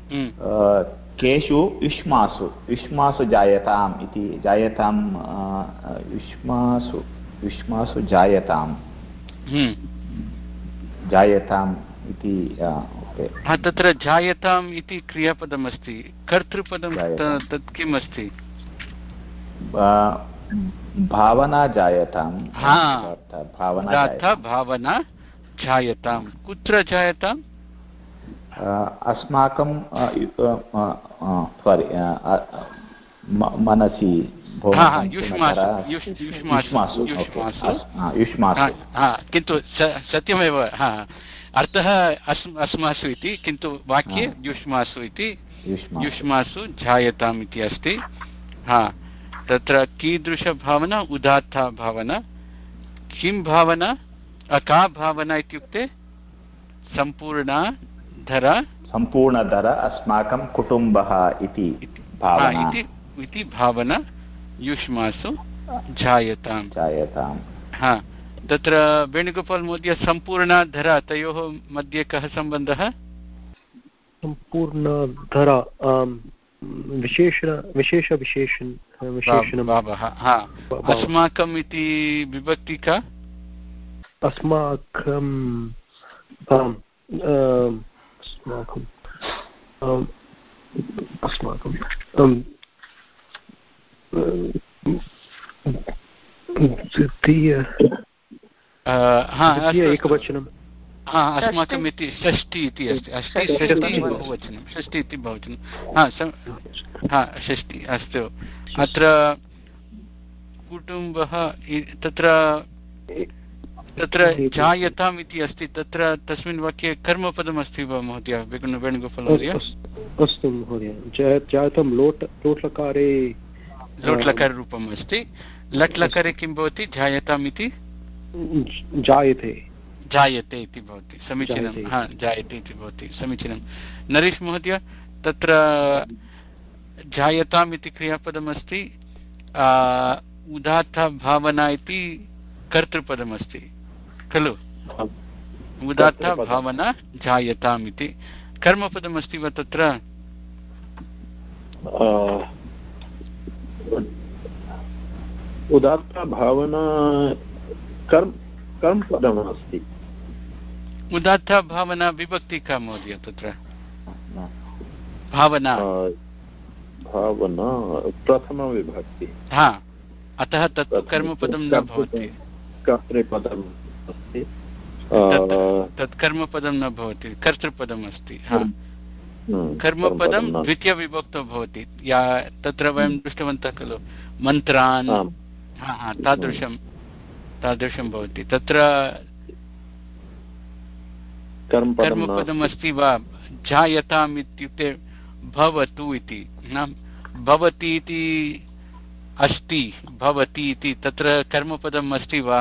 केषु युष्मासु युष्मासु जायताम् इति जायतां युष्मासु युष्मासु जायतां जायताम् इति तत्र जायताम् इति क्रियापदमस्ति कर्तृपदं तत् किम् अस्ति भावना जायतां भावना भावना जायतां कुत्र जायताम् अस्माकं सारी मनसि किन्तु सत्यमेव अर्थः अस्मासु इति किन्तु वाक्ये युष्मासु इति युष्मासु जायताम् इति अस्ति हा तत्र कीदृशभावना उदात्ता भावना किं भावना का भावना इत्युक्ते सम्पूर्णा धरा सम्पूर्णधरा अस्माकं कुटुम्बः इति भावना इति भावना युष्मासु जायतां जायतां हा तत्र वेणुगोपाल महोदय सम्पूर्णधरा तयोः मध्ये कः सम्बन्धः सम्पूर्णधरा विशेष विशेष विशेषण विशेषणं अस्माकम् इति विभक्ति का अस्माकं अस्माकं अस्माकं द्वितीय एकवचनं अस्माकम् इति षष्टि इति अस्ति अस्ति षष्टि बहुवचनं षष्टि इति बहुवचनं हा षष्टि अस्तु अत्र कुटुम्बः तत्र तत्र जायताम् इति अस्ति तत्र तस्मिन् वाक्ये कर्मपदमस्ति वा महोदय वेणुगोपाल महोदय अस्तु महोदय जायतां लोट् लोट्लकारे लोट्लकाररूपम् अस्ति लट्लकारे किं भवति जायताम् इति जायते जायते इति भवति समीचीनं हा जायते इति भवति समीचीनं नरेश महोदय तत्र जायताम् इति क्रियापदमस्ति उदात्ता भावना इति कर्तृपदमस्ति खलु उदात्ता भावना जायताम् इति कर्मपदमस्ति वा तत्र उदात्ता भावना कर्म कर्मपदमस्ति उदात्ता भावना विभक्ति का महोदय तत्र भावना भावना प्रथमविभक्ति हा अतः तत् कर्मपदं न भवति कर्तृपदम् अस्ति तत् कर्मपदं न भवति कर्तृपदम् अस्ति हा कर्मपदं द्वितीयविभक्तौ भवति या तत्र वयं दृष्टवन्तः खलु मन्त्रान् हा हा तादृशं तादृशं भवति तत्र कर्मपदम् अस्ति वा जायताम् इत्युक्ते भवतु इति न भवति इति अस्ति भवति इति तत्र कर्मपदम् अस्ति वा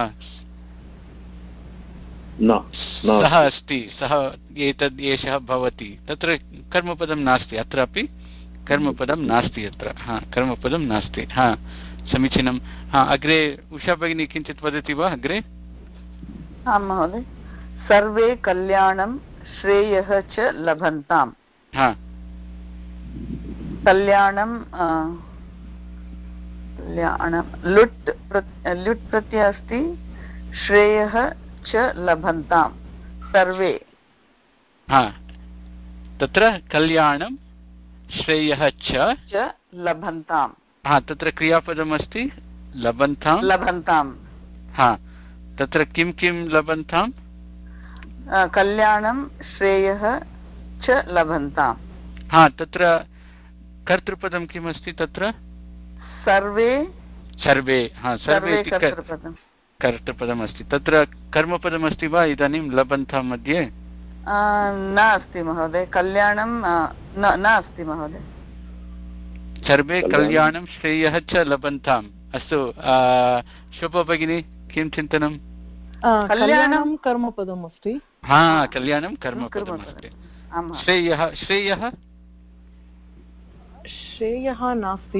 सः अस्ति सः एतद् एषः भवति तत्र कर्मपदं नास्ति अत्रापि कर्मपदं नास्ति अत्र हा कर्मपदं नास्ति हा समीचीनं हा अग्रे उषा भगिनी किञ्चित् वदति वा अग्रे आं महोदय सर्वे कल्याणं श्रेयः च लभन्ताम् हा कल्याणं कल्याणं लुट् प्रत्- लुट् प्रत्ययः अस्ति श्रेयः च लभन्तां सर्वे हा तत्र कल्याणं श्रेयः च च लभन्तां हा तत्र क्रियापदमस्ति लभन्तां लभन्तां हा तत्र किं किं लभन्तां अ, कल्याणं श्रेयः च लभन्तां हा तत्र कर्तृपदं किमस्ति तत्र सर्वे सर्वे हा सर्वे सर्वे इति कर्- कर्तृपदम् कर्तृपदमस्ति तत्र कर्मपदमस्ति वा इदानीं लभन्तां मध्ये अ, न अस्ति महोदय कल्याणं अ, न न अस्ति महोदय सर्वे कल्याणं श्रेयः च लभन्ताम् अस्तु शोभा भगिनी किं चिन्तनं कल्याणं कर्मपदम् अस्ति हा कल्याणं कर्मपदमस्ति आम् श्रेयः श्रेयः श्रेयः नास्ति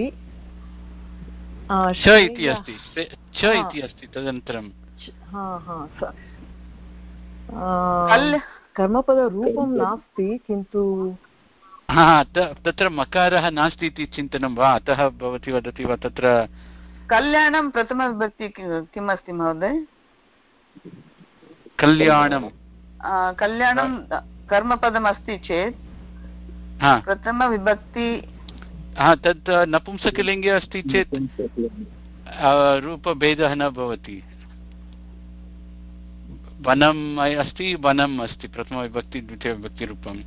च इति अस्ति श्रे- च इति अस्ति तदनन्तरं हा हा स- कल्- कर्मपदरूपं नास्ति किन्तु हा त- तत्र मकारः नास्ति इति चिन्तनं वा अतः भवती वदति वा तत्र कल्याणं प्रथमविभक्ति कि- किम् अस्ति महोदय कल्याणं अ, कल्याणं कर्मपदम् अस्ति चेत् हा प्रथमविभक्ति हा तत् नपुंसकलिङ्गे अस्ति चेत् आ, रूपभेदः न भवति वनम् अस्ति वनम् अस्ति प्रथमविभक्ति द्वितीयविभक्तिरूपम्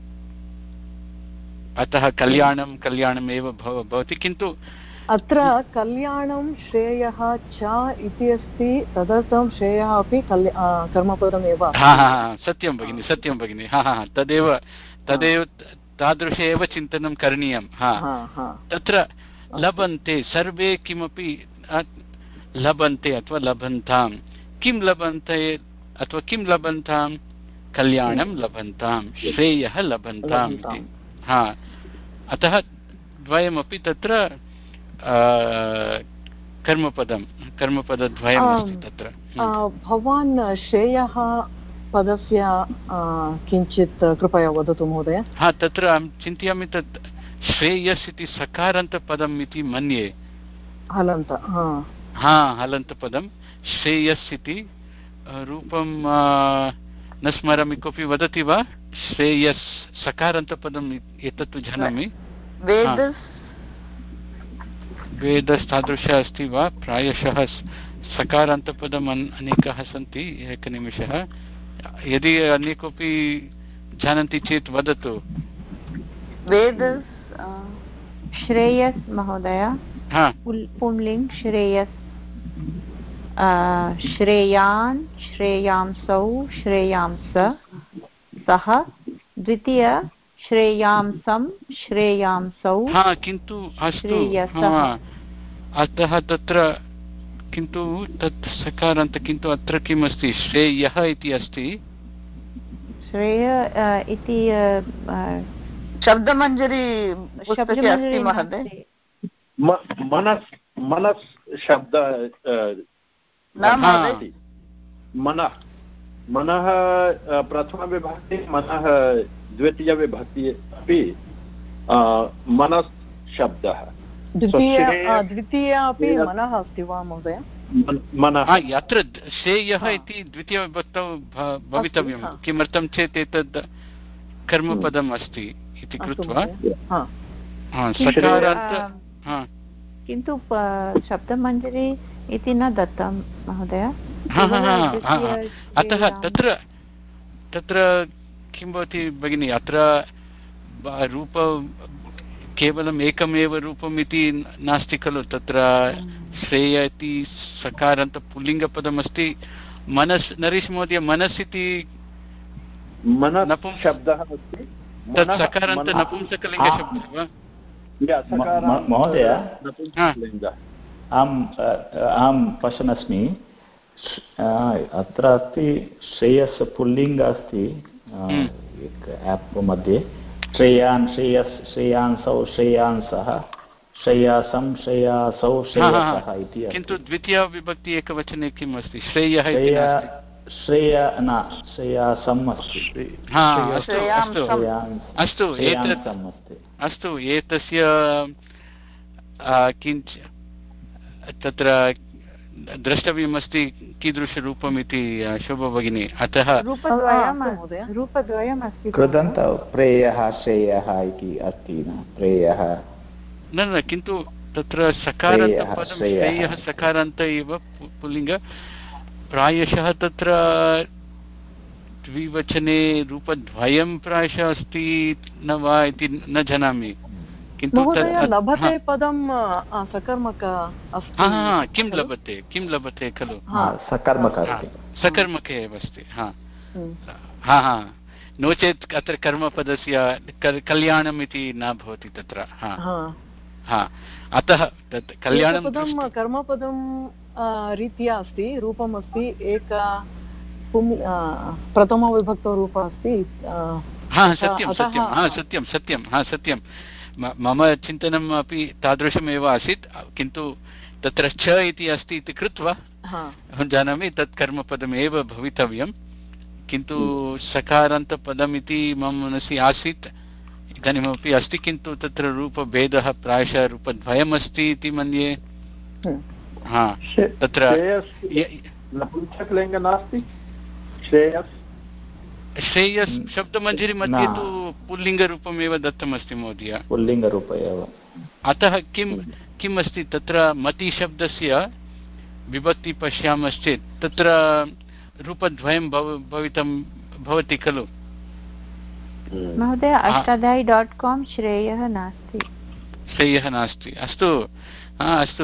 अतः कल्याणं कल्याणम् एव भव- भवति किन्तु अत्र कल्याणं श्रेयः च इति अस्ति तदर्थं श्रेयः अपि कल्या आ, कर्मपदमेव अस्ति। हा हा हा सत्यं भगिनि सत्यं भगिनि हा हा तदेव तदेव तादृश एव चिन्तनं करणीयं हा हा, हा। तत्र लभन्ते सर्वे किमपि अ, लभन्ते अथवा लभन्तां किं लभन्ते अथवा किं लभन्तां कल्याणं लभन्तां श्रेयः लभन्ताम् इति हा अतः द्वयमपि तत्र आ, कर्मपदं कर्मपदद्वयमस्ति तत्र आ, भवान् श्रेयः पदस्य आ, किञ्चित् कृपया वदतु महोदय हा तत्र अहं चिन्तयामि तत् श्रेयस् इति सकारान्तपदम् इति मन्ये हलन्त हा हा हलन्तपदं श्रेयस् इति अ, रूपं अ, न स्मरामि कोऽपि वदति वा श्रेयस् सकारान्तपदम् एतत्तु जानामि वेद वेदस्तादृश अस्ति वा प्रायशः स- सकारान्तपदम् अन्- अनेकाः सन्ति एकनिमिषः यदि अन्ये कोऽपि जानन्ति चेत् वदतु वेद श्रेयस् महोदय हा पुल्- पुंलिङ्ग् श्रेयस् आ, श्रेयान् श्रेयांसौ श्रेयांस सः द्वितीय श्रेयांसं श्रेयांसौ हा किन्तु अस्तु श्रेयसः। हा अतः तत्र किन्तु तत् सकारान्त किन्तु अत्र किम् अस्ति श्रेयः इति अस्ति श्रेय आ, इति आ, आ, शब्दमञ्जरी पुस्तके अस्ति शब्दमञ्जरी महोदय नास्ति। म- मनस् मनस् शब्द अ, न महोदय मनः मनः अ, प्रथमविभक्ति मनः द्वितीयविभक्ति अपि अ, मनस् शब्दः द्वितीय श्रेय- आ, द्वितीय अपि श्रेय- मनः अस्ति वा महोदय मन- मनः हा अत्र द- श्रेयः हा। इति द्वितीयविभक्तौ भ- भवितव्यं हा। किमर्थं चेत् एतद् कर्मपदम् अस्ति इति अस्तु कृत्वा महोदय। हा हा, किन्तु, सकारान्त आ, हा किन्तु प- शब्दमञ्जरी इति न दत्तं महोदय हा, हा, हा, केवलं हा, हा। द्वितीय अतः श्रेयां- तत्र तत्र किं भवति भगिनि अत्र ब- रूप केवलम् एकमेव रूपम् इति नास्ति खलु तत्र श्रेय इति सकारान्त पुल्लिङ्गपदमस्ति मनस् नरेश महोदय मनस् इति मनः नपुंस- शब्दः अस्ति तत् मनः- सकारान्त मनः- नपुंसकलिङ्गशब्दः वा या, म- सकारान्त- म- महोदय नपुंसकलिङ्गः। अहम् अ, अहं पश्यन् अस्मि अ, अत्र अस्ति श्रेयस् पुल्लिङ्ग अस्ति अ, एक एप् मध्ये श्रेयान् श्रेयस् श्रेयांसौ श्रेयांसः श्रेयासं श्रेयासौ श्रेयसः इति अस्ति। किन्तु द्वितीयविभक्ति एकवचने किम् अस्ति श्रेयः इति श्रेय नास्ति। श्रेय न श्रेयासम् अस्ति हा अस्तु श्रेयांसम्। अस्तु श्रेयांस्- अस्तु एतत् श्रेयांसम् अस्ति अस्तु एतस्य आ, किञ्च तत्र द्रष्टव्यमस्ति कीदृशरूपम् इति शोभा भगिनी, अतः रूपद्वयम् अस्ति। कृदन्त प्रेयः श्रेयः इति अस्ति न, प्रेयः न न किन्तु तत्र सकारान्तपदं श्रेयः सकारान्त एव पुल्लिङ्ग, प्रायशः तत्र द्विवचने रूपद्वयं प्रायशः अस्ति न वा इति न जानामि, किन्तु लभते पदं सकर्मक अस्ति। किं लभते किं लभते खलु, सकर्मक सकर्मक एव अस्ति। हा हा नो चेत् अत्र कर्मपदस्य कल्याणम् इति न भवति तत्र। हा हा अतः तत् कल्याणं कर्मपदं रीत्या अस्ति, रूपम् अस्ति, एक प्रथमविभक्तरूप अस्ति। हा सत्यं सत्यं हा सत्यं सत्यं हा सत्यं मम चिन्तनम् अपि तादृशमेव आसीत्, किन्तु तत्र च इति अस्ति इति कृत्वा अहं जानामि तत् कर्मपदमेव भवितव्यं, किन्तु सकारान्तपदम् इति मम मनसि आसीत्, इदानीमपि अस्ति, किन्तु तत्र रूपभेदः प्रायशः रूपद्वयम् अस्ति इति मन्ये। हा तत्र नपुंसकलिङ्ग नास्ति, श्रेयस् श्रेयस् शब्दमञ्जरी मध्ये तु पुल्लिङ्गरूपमेव दत्तमस्ति महोदय, पुल्लिङ्गरूप एव। अतः किं किम् अस्ति तत्र मतिशब्दस्य विभक्ति पश्यामश्चेत् तत्र रूपद्वयं भवितं भवति खलु महोदय। अष्टाध्यायी डाट् काम् श्रेयः नास्ति, श्रेयः नास्ति। अस्तु अस्तु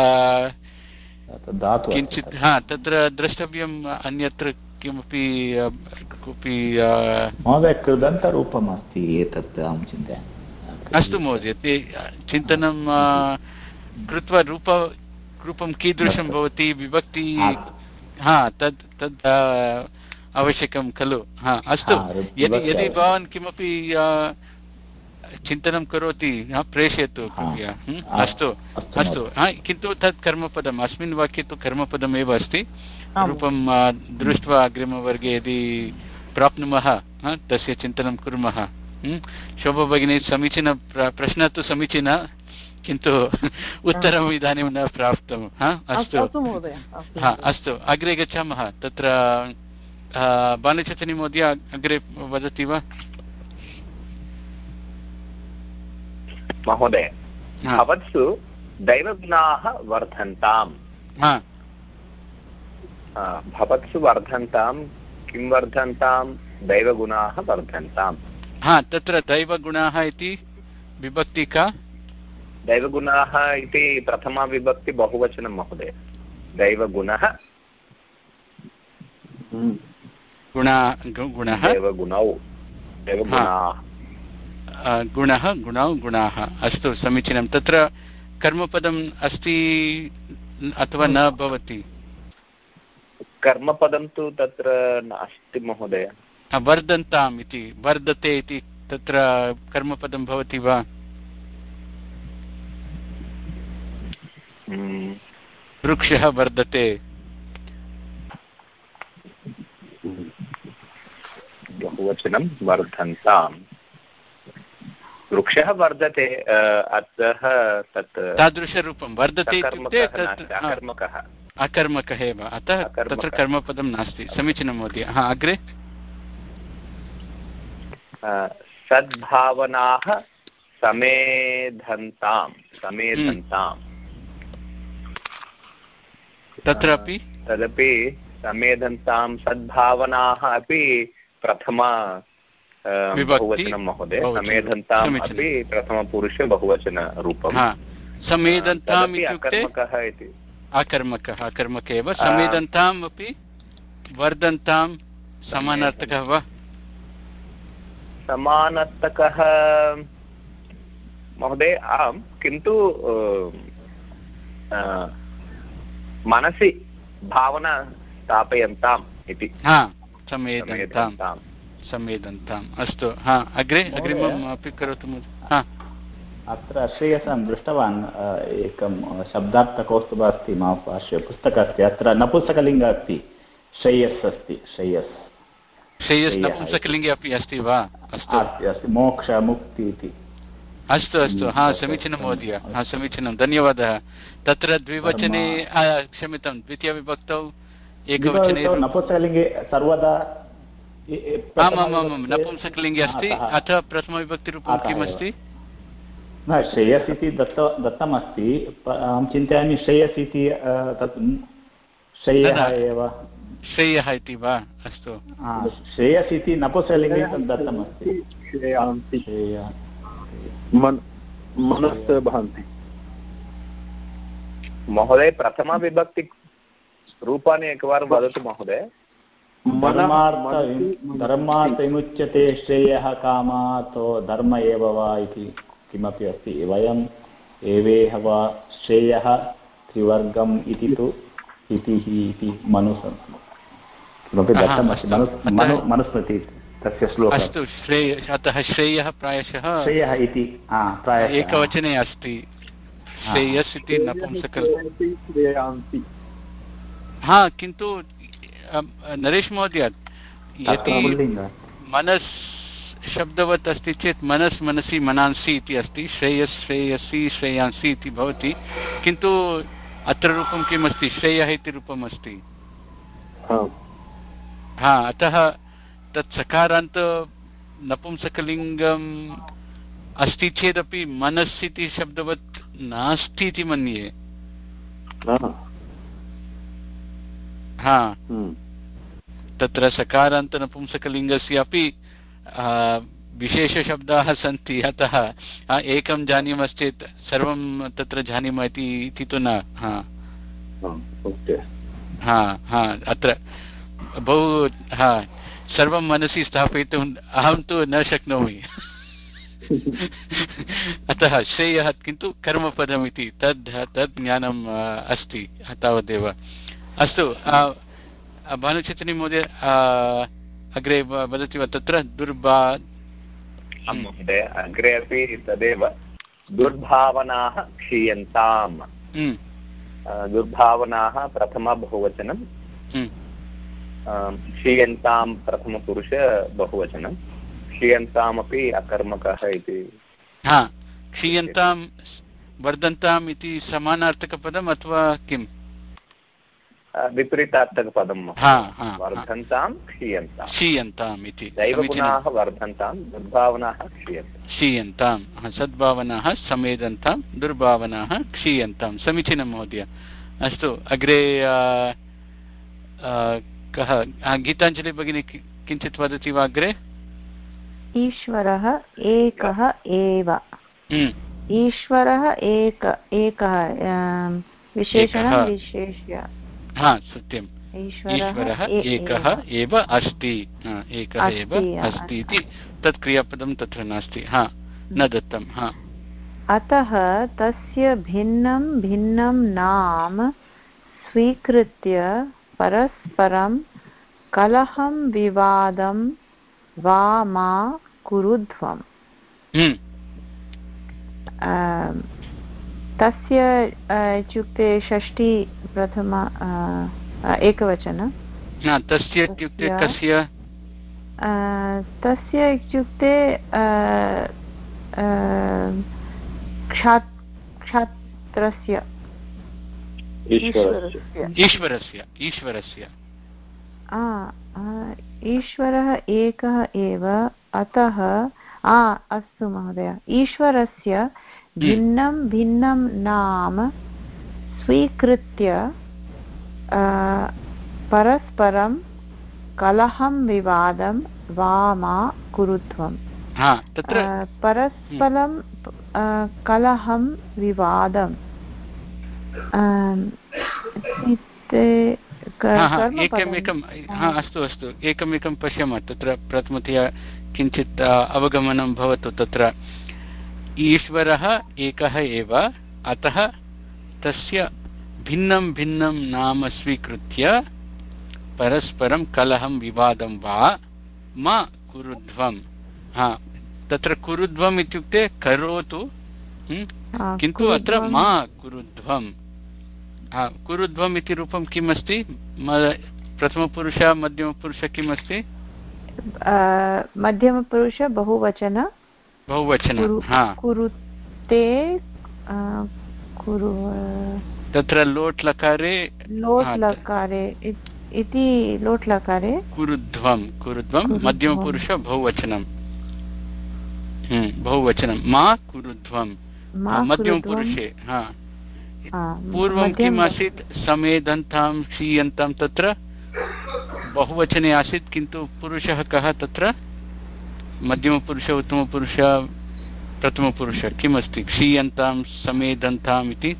किञ्चित् हा तत्र द्रष्टव्यम् अन्यत्र किमपि कोऽपि महोदय कृदन्तरूपम् अस्ति एतत् अहं चिन्तयामि। अस्तु महोदय, ते चिन्तनं कृत्वा रूप रूपं कीदृशं भवति विभक्ति हा तद् तद् आवश्यकं खलु। हा अस्तु, यदि यदि भवान् किमपि चिन्तनं करोति प्रेषयतु कृपया। अस्तु अस्तु किन्तु तत् कर्मपदम्, अस्मिन् वाक्ये तु कर्मपदमेव अस्ति। रूपं दृष्ट्वा अग्रिमवर्गे यदि प्राप्नुमः तस्य चिन्तनं कुर्मः। शोभा भगिनी समीचीन प्रश्नः तु समीचीनः, किन्तु उत्तरम् इदानीं न प्राप्तं। अस्तु हा अस्तु अग्रे गच्छामः। तत्र बालचतनी महोदय अग्रे वदति वा? महोदय भवत्सु दैवगुणाः वर्धन्ताम्, भवत्सु वर्धन्तां किं वर्धन्तां दैवगुणाः वर्धन्ताम्। हा तत्र दैवगुणाः इति विभक्ति का? दैवगुणाः इति प्रथमा विभक्ति बहुवचनं महोदय। दैवगुणः गुणः दैवगुणौ दैवगुणाः गुणः गुणौ गुणाः। अस्तु समीचीनं। तत्र कर्मपदम् अस्ति अथवा न भवति? कर्मपदं तु तत्र नास्ति महोदय। वर्धन्ताम् इति वर्धते इति तत्र कर्मपदं भवति वा? वृक्षः वर्धते, बहुवचनं वर्धन्ताम्, वृक्षः वर्धते, अतः तत् तादृशरूपं वर्धते इत्युक्ते अकर्मकः अकर्मकः एव, अतः तत्र कर्मपदं नास्ति। समीचीनं महोदय। हा अग्रे सद्भावनाः समेधन्तां समेधन्ताम्, तत्रापि तदपि समेधन्तां सद्भावनाः अपि प्रथमा बहुवचनं महोदय। समेधन्ताम् अपि प्रथमपुरुष बहुवचनरूपं। समेधन्ताम् इत्युक्ते अकर्मकः इति अकर्मकः अकर्मक एव। समेधन्ताम् अपि वर्धन्तां समानार्थकः वा? समानार्थकः महोदय आम्, किन्तु मनसि भावना स्थापयन्ताम् इति। हा समेधन्ताम् समेधन्ताम्। अस्तु हा अग्रे अग्रिमम् अपि करोतु महोदय। अत्र श्रेयसं दृष्टवान्, एकं शब्दार्थकौस्तुभः अस्ति मम पार्श्वे पुस्तकम् अस्ति, अत्र नपुंसकलिङ्गः अस्ति, श्रेयस् अस्ति, श्रेयस् श्रेयस् नपुंसकलिङ्गे अपि अस्ति वा? अस्ति अस्ति, मोक्ष मुक्ति इति अस्तु अस्तु हा समीचीनं महोदय हा समीचीनं धन्यवादः तत्र द्विवचने क्षम्यतां द्वितीयविभक्तौ एकवचने नपुंसकलिङ्गे सर्वदा आमामां नपुंसकलिङ्गे अस्ति अथ प्रथमविभक्तिरूपं किम् अस्ति न श्रेयस् इति दत्त दत्तमस्ति अहं चिन्तयामि श्रेयस् इति तत् श्रेयः एव श्रेयः इति वा अस्तु श्रेयस् इति नपुंसकलिङ्गे दत्तमस्ति मनस् भवन्ति महोदय प्रथमविभक्ति रूपाणि एकवारं वदतु महोदय धर्मात् विमुच्यते श्रेयः कामात् धर्म एव वा इति किमपि अस्ति वयम् एवेह वा श्रेयः त्रिवर्गम् इति तु इतिः इति मनुस् किमपि दत्तमस्ति मनु मनुस्मृति तस्य श्लोकः अस्तु श्रेय अतः श्रेयः प्रायशः श्रेयः इति प्रायशः एकवचने अस्ति श्रेयस् इति नपुंसकल हा किन्तु नरेश महोदय यदि मनस् शब्दवत् अस्ति चेत् मनस् मनसि मनांसि इति अस्ति श्रेयस् श्रेयसी श्रेयांसि इति भवति किन्तु अत्र रूपं किम् अस्ति श्रेयः इति रूपम् अस्ति हा अतः तत् सकारान्त नपुंसकलिङ्गम् अस्ति चेदपि मनस् इति शब्दवत् नास्ति इति मन्ये हा तत्र सकारान्त नपुंसकलिङ्गस्य अपि विशेषशब्दाः सन्ति अतः एकं जानीमश्चेत् सर्वं तत्र जानीमः इति तु न हा हा हा अत्र बहु हा सर्वं मनसि स्थापयितुम् अहं तु न शक्नोमि अतः श्रेयः किन्तु कर्मपदम् इति तद् तद् ज्ञानम् अस्ति तावदेव अस्तु भानुचैतन्य महोदय अग्रे वदति वा तत्र दुर्भा महोदय अग्रे अपि तदेव दुर्भावनाः क्षीयन्ताम् दुर्भावनाः प्रथमबहुवचनं क्षीयन्तां प्रथमपुरुष बहुवचनं क्षीयन्तामपि अकर्मकः इति हा क्षीयन्तां वर्धन्ताम् इति समानार्थकपदम् अथवा किम् विपरीतार्थकपदं वर्धन्तां क्षीयन्तां क्षीयन्ताम् इति दैवगुणाः वर्धन्तां दुर्भावनाः क्षीयन्तां क्षीयन्तां सद्भावनाः समेदन्तां दुर्भावनाः क्षीयन्तां समीचीनं महोदय अस्तु अग्रे कः गीताञ्जलि भगिनी किञ्चित् वदति वा अग्रे ईश्वरः एकः एव ईश्वरः एक एकः विशेषणं विशेष्य हा सत्यम् ईश्वरः एकः एव अस्ति एकः एव अस्ति इति तत् क्रियापदं तत्र नास्ति हा न दत्तं हा अतः तस्य भिन्नं भिन्नं नाम स्वीकृत्य परस्परं कलहं विवादं वा मा कुरुध्वम् तस्य इत्युक्ते षष्ठी प्रथम एकवचन तस्य इत्युक्ते कस्य तस्य इत्युक्ते क्षात्रस्य ईश्वरस्य ईश्वरस्य ईश्वरः एकः एव अतः अस्तु महोदय ईश्वरस्य भिन्नं भिन्नं नाम स्वीकृत्य परस्परं कलहं विवादं वा मा कुरुध्वम् परस्परं कलहं विवादं एकमेकं अस्तु अस्तु एकमेकं पश्यामः तत्र प्रथमतया किञ्चित् अवगमनं भवतु तत्र ईश्वरः एकः एव अतः तस्य भिन्नं भिन्नं नाम स्वीकृत्य परस्परं कलहं विवादं वा मा कुरुध्वम् हा तत्र कुरुध्वम् इत्युक्ते करोतु किन्तु अत्र मा कुरुध्वम् हा कुरुध्वम् इति रूपं किम् अस्ति प्रथमपुरुष मध्यमपुरुष किम् अस्ति मध्यमपुरुष बहुवचन बहुवचनं हा कुरुते कुरु तत्र लोट् लकारे लोट् लकारे इति लोट् लकारे कुरुध्वं कुरुध्वं मध्यमपुरुष बहुवचनं बहुवचनं मा कुरुध्वं मध्यमपुरुषे हा पूर्वं किम् आसीत् समेदन्तां क्षीयन्तां तत्र बहुवचने आसीत् किन्तु पुरुषः कः तत्र मध्यमपुरुष उत्तमपुरुष प्रथमपुरुष किम् अस्ति क्षीयन्तां समेदन्ताम् इति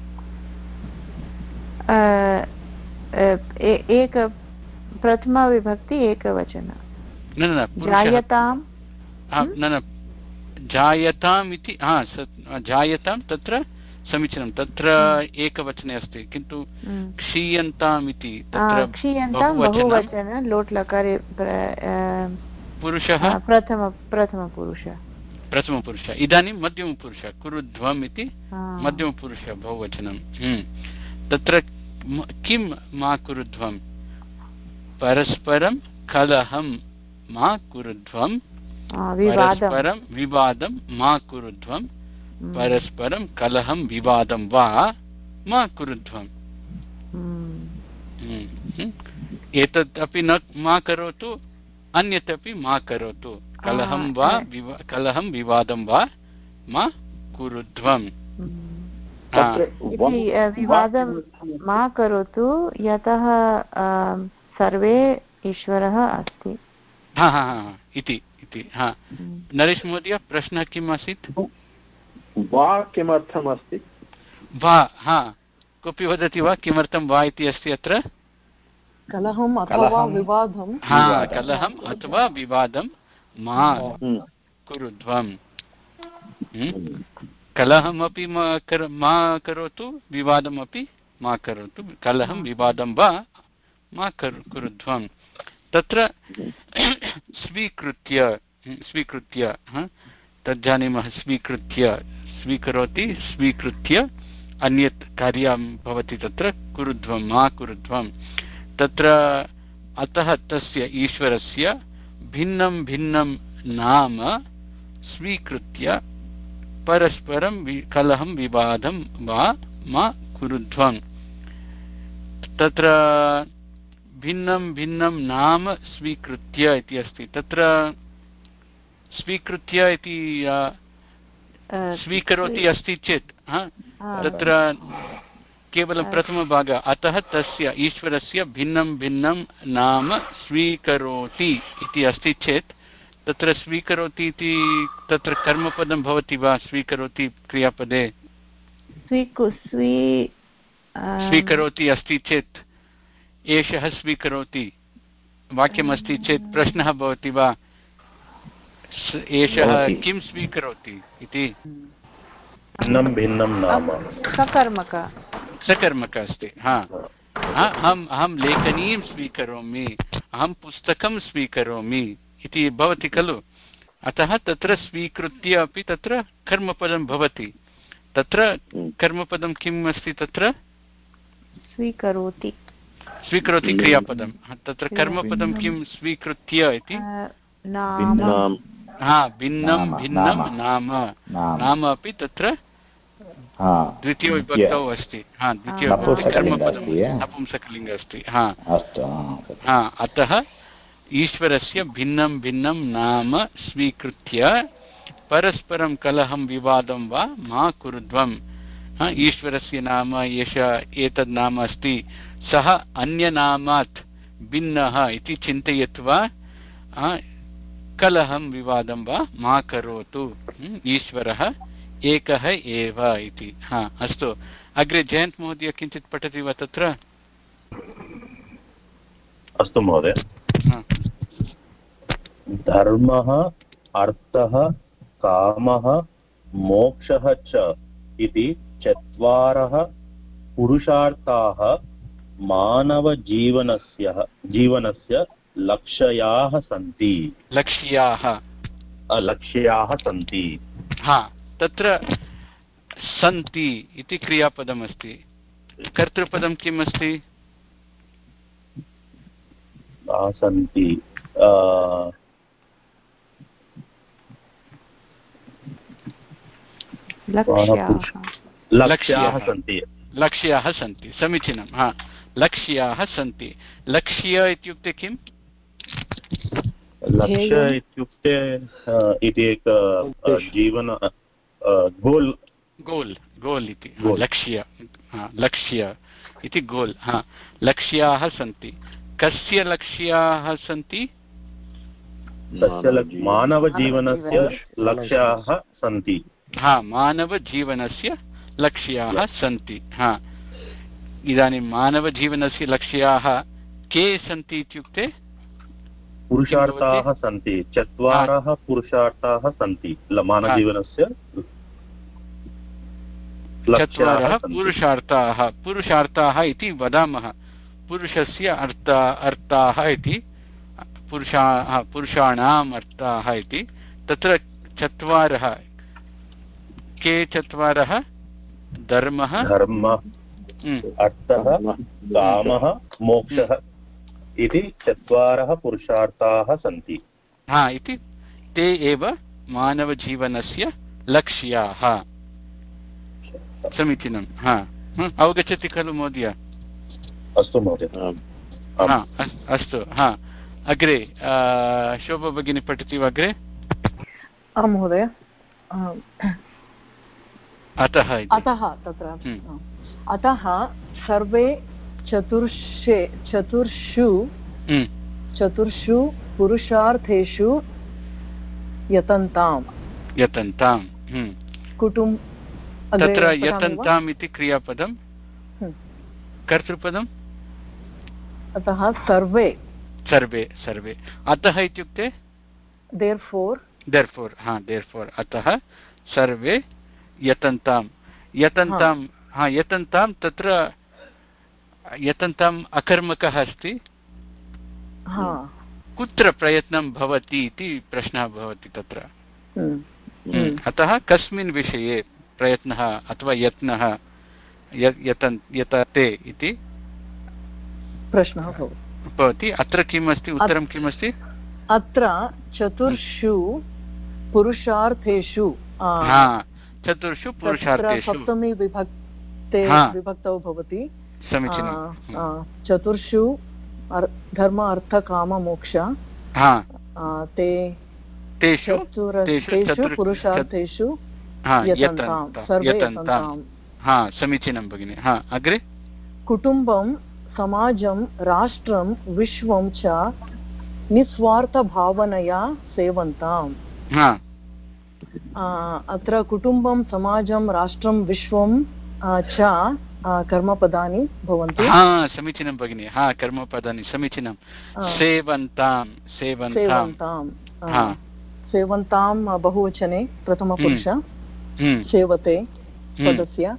एक प्रथमाविभक्ति एकवचन न न जायतां न न जायताम् इति हा जायतां तत्र समीचीनं तत्र एकवचने अस्ति किन्तु क्षीयन्ताम् इति तत्र क्षीयन्तां बहुवचन लोट् लकारे पुरुषः प्रथम प्रथमपुरुष प्रथमपुरुष इदानीं मध्यमपुरुष कुरुध्वम् इति मध्यमपुरुष बहुवचनं तत्र किं मा कुरुध्वं परस्परं कलहं मा कुरुध्वं परस्परं विवादं मा कुरुध्वं परस्परं कलहं विवादं वा मा कुरुध्वम् एतत् अपि न मा करोतु अन्यत् अपि मा करोतु कलहं वा कलहं विवादं वा मा कुरुध्वम् विवादं मा करोतु यतः सर्वे ईश्वरः अस्ति हा हा हा इति इति हा नरेश महोदय प्रश्नः किम् आसीत् वा किमर्थम् अस्ति वा हा कोऽपि वदति वा किमर्थं वा इति अस्ति अत्र कलहम् अथवा विवादं हा कलहम् अथवा विवादं मा कुरुध्वम् कलहमपि मा करोतु विवादमपि मा करोतु कलहं विवादं वा मा कुरुध्वम् तत्र स्वीकृत्य स्वीकृत्य तज्जानीमः स्वीकृत्य स्वीकरोति स्वीकृत्य अन्यत् कार्यं भवति तत्र कुरुध्वं मा कुरुध्वं तत्र अतः तस्य ईश्वरस्य भिन्नं भिन्नं नाम स्वीकृत्य परस्परं कलहं विवादं वा मा कुरुध्वं तत्र भिन्नं भिन्नं नाम स्वीकृत्य इति अस्ति तत्र स्वीकृत्य इति स्वीकरोति अस्ति चेत् तत्र केवलं प्रथमभागः अतः तस्य ईश्वरस्य भिन्नं भिन्नं नाम स्वीकरोति इति अस्ति चेत् तत्र स्वीकरोति इति तत्र कर्मपदं भवति वा स्वीकरोति क्रियापदे स्वीकरोति अस्ति चेत् एषः स्वीकरोति वाक्यमस्ति चेत् प्रश्नः भवति वा एषः किं स्वीकरोति इति भिन्नं भिन्नं नाम सकर्मक सकर्मक अस्ति हा अहम् अहं लेखनीं स्वीकरोमि अहं पुस्तकं स्वीकरोमि इति भवति खलु अतः तत्र स्वीकृत्य अपि तत्र कर्मपदं भवति तत्र कर्मपदं किम् अस्ति तत्र स्वीकरोति स्वीकरोति क्रियापदं तत्र कर्मपदं किं स्वीकृत्य इति हा भिन्नं भिन्नं नाम नाम अपि तत्र द्वितीयविभक्तौ अस्ति हा द्वितीयविभक्ति कर्मपदं नपुंसकलिङ्ग अस्ति हा हा अतः ईश्वरस्य भिन्नं भिन्नं नाम स्वीकृत्य परस्परं कलहं विवादं वा मा कुरुध्वम् ईश्वरस्य नाम एष एतद् नाम अस्ति सः अन्यनामात् भिन्नः इति चिन्तयित्वा कलहं विवादं वा मा करोतु ईश्वरः एकः एव इति हा अस्तु अग्रे जयन्त महोदय किञ्चित् पठति वा तत्र अस्तु महोदय धर्मः अर्थः कामः मोक्षः च इति चत्वारः पुरुषार्थाः मानवजीवनस्य जीवनस्य लक्ष्याः सन्ति लक्ष्याः लक्ष्याः सन्ति हा तत्र सन्ति इति क्रियापदमस्ति कर्तृपदं किम् अस्ति सन्ति लक्ष्याः सन्ति लक्ष्याः सन्ति समीचीनं हा लक्ष्याः सन्ति लक्ष्य इत्युक्ते किम् लक्ष्य इत्युक्ते इति एक जीवन गोल् गोल् गोल् इति लक्ष्य लक्ष्य इति गोल् हा लक्ष्याः सन्ति कस्य लक्ष्याः सन्ति मानवजीवनस्य लक्ष्याः सन्ति हा मानवजीवनस्य लक्ष्याः सन्ति हा इदानीं मानवजीवनस्य लक्ष्याः के सन्ति इत्युक्ते पुरुषार्थाः सन्ति चत्वारः पुरुषार्थाः सन्ति मानवजीवनस्य चत्वारः पुरुषार्थाः पुरुषार्थाः इति वदामः पुरुषस्य अर्थ अर्थाः इति पुरुषाः पुरुषाणाम् अर्थाः इति तत्र चत्वारः के चत्वारः धर्मः धर्मः अर्थः कामः मोक्षः इति चत्वारः पुरुषार्थाः सन्ति हा इति ते एव मानवजीवनस्य लक्ष्याः समीचीनं हा अवगच्छति खलु महोदय अस्तु महोदय हा अस्तु हा अग्रे शोभा भगिनी पठति वा अग्रे आं महोदय अतः अतः तत्र अतः सर्वे चतुर्षे चतुर्षु चतुर्षु पुरुषार्थेषु यतन्ताम् यतन्ताम् कुटुम्ब तत्र यतन्ताम् इति क्रियापदं कर्तृपदम् अतः सर्वे सर्वे सर्वे अतः इत्युक्ते देयरफॉर देयरफॉर हा देयरफॉर अतः सर्वे यतन्ताम् यतन्ताम् हा यतन्तां तत्र यतन्ताम् अकर्मकः अस्ति कुत्र प्रयत्नं भवति इति प्रश्नः भवति तत्र अतः कस्मिन् विषये प्रयत्नः अथवा यत्नः यतन् यतते इति प्रश्नः भवति अत्र किम् अस्ति उत्तरं किम् अस्ति अत्र चतुर्षु पुरुषार्थेषु चतुर्षु पुरुषार्थेषु सप्तमी विभक्ते विभक्तौ भवति समीचीनं चतुर्षु धर्म अर्थ काम मोक्ष ते तेषु तेषु पुरुषार्थेषु हा समीचीनं भगिनि हा अग्रे कुटुम्बं समाजं राष्ट्रं विश्वं च निस्वार्थभावनया सेवन्ताम् अत्र कुटुम्बं समाजं राष्ट्रं विश्वं च कर्मपदानि भवन्ति समीचीनं भगिनि हा कर्मपदानि समीचीनं सेवन्तां सेवन्तां सेवन्तां बहुवचने प्रथमपुरुष सेवते पदस्य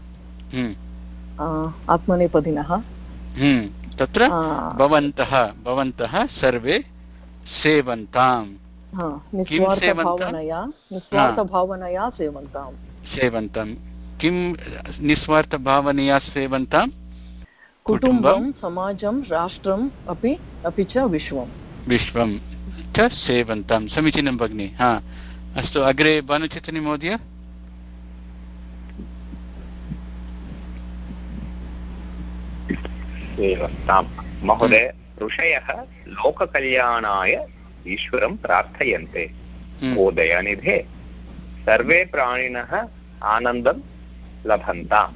आत्मनेपदिनः तत्र भवन्तः भवन्तः सर्वे सेवन्ताम् निस्वार्थभावनया निस्वार्थभावनया सेवन्तां सेवन्तां किं निस्वार्थभावनया सेवन्तां कुटुम्बं समाजं राष्ट्रम् अपि अपि च विश्वं विश्वं च सेवन्तां समीचीनं भगिनि हा अस्तु अग्रे भानुचितनी महोदय सेवन्तां महोदय ऋषयः लोककल्याणाय ईश्वरं प्रार्थयन्ते ओ दयानिधे सर्वे प्राणिनः आनन्दं लभन्ताम्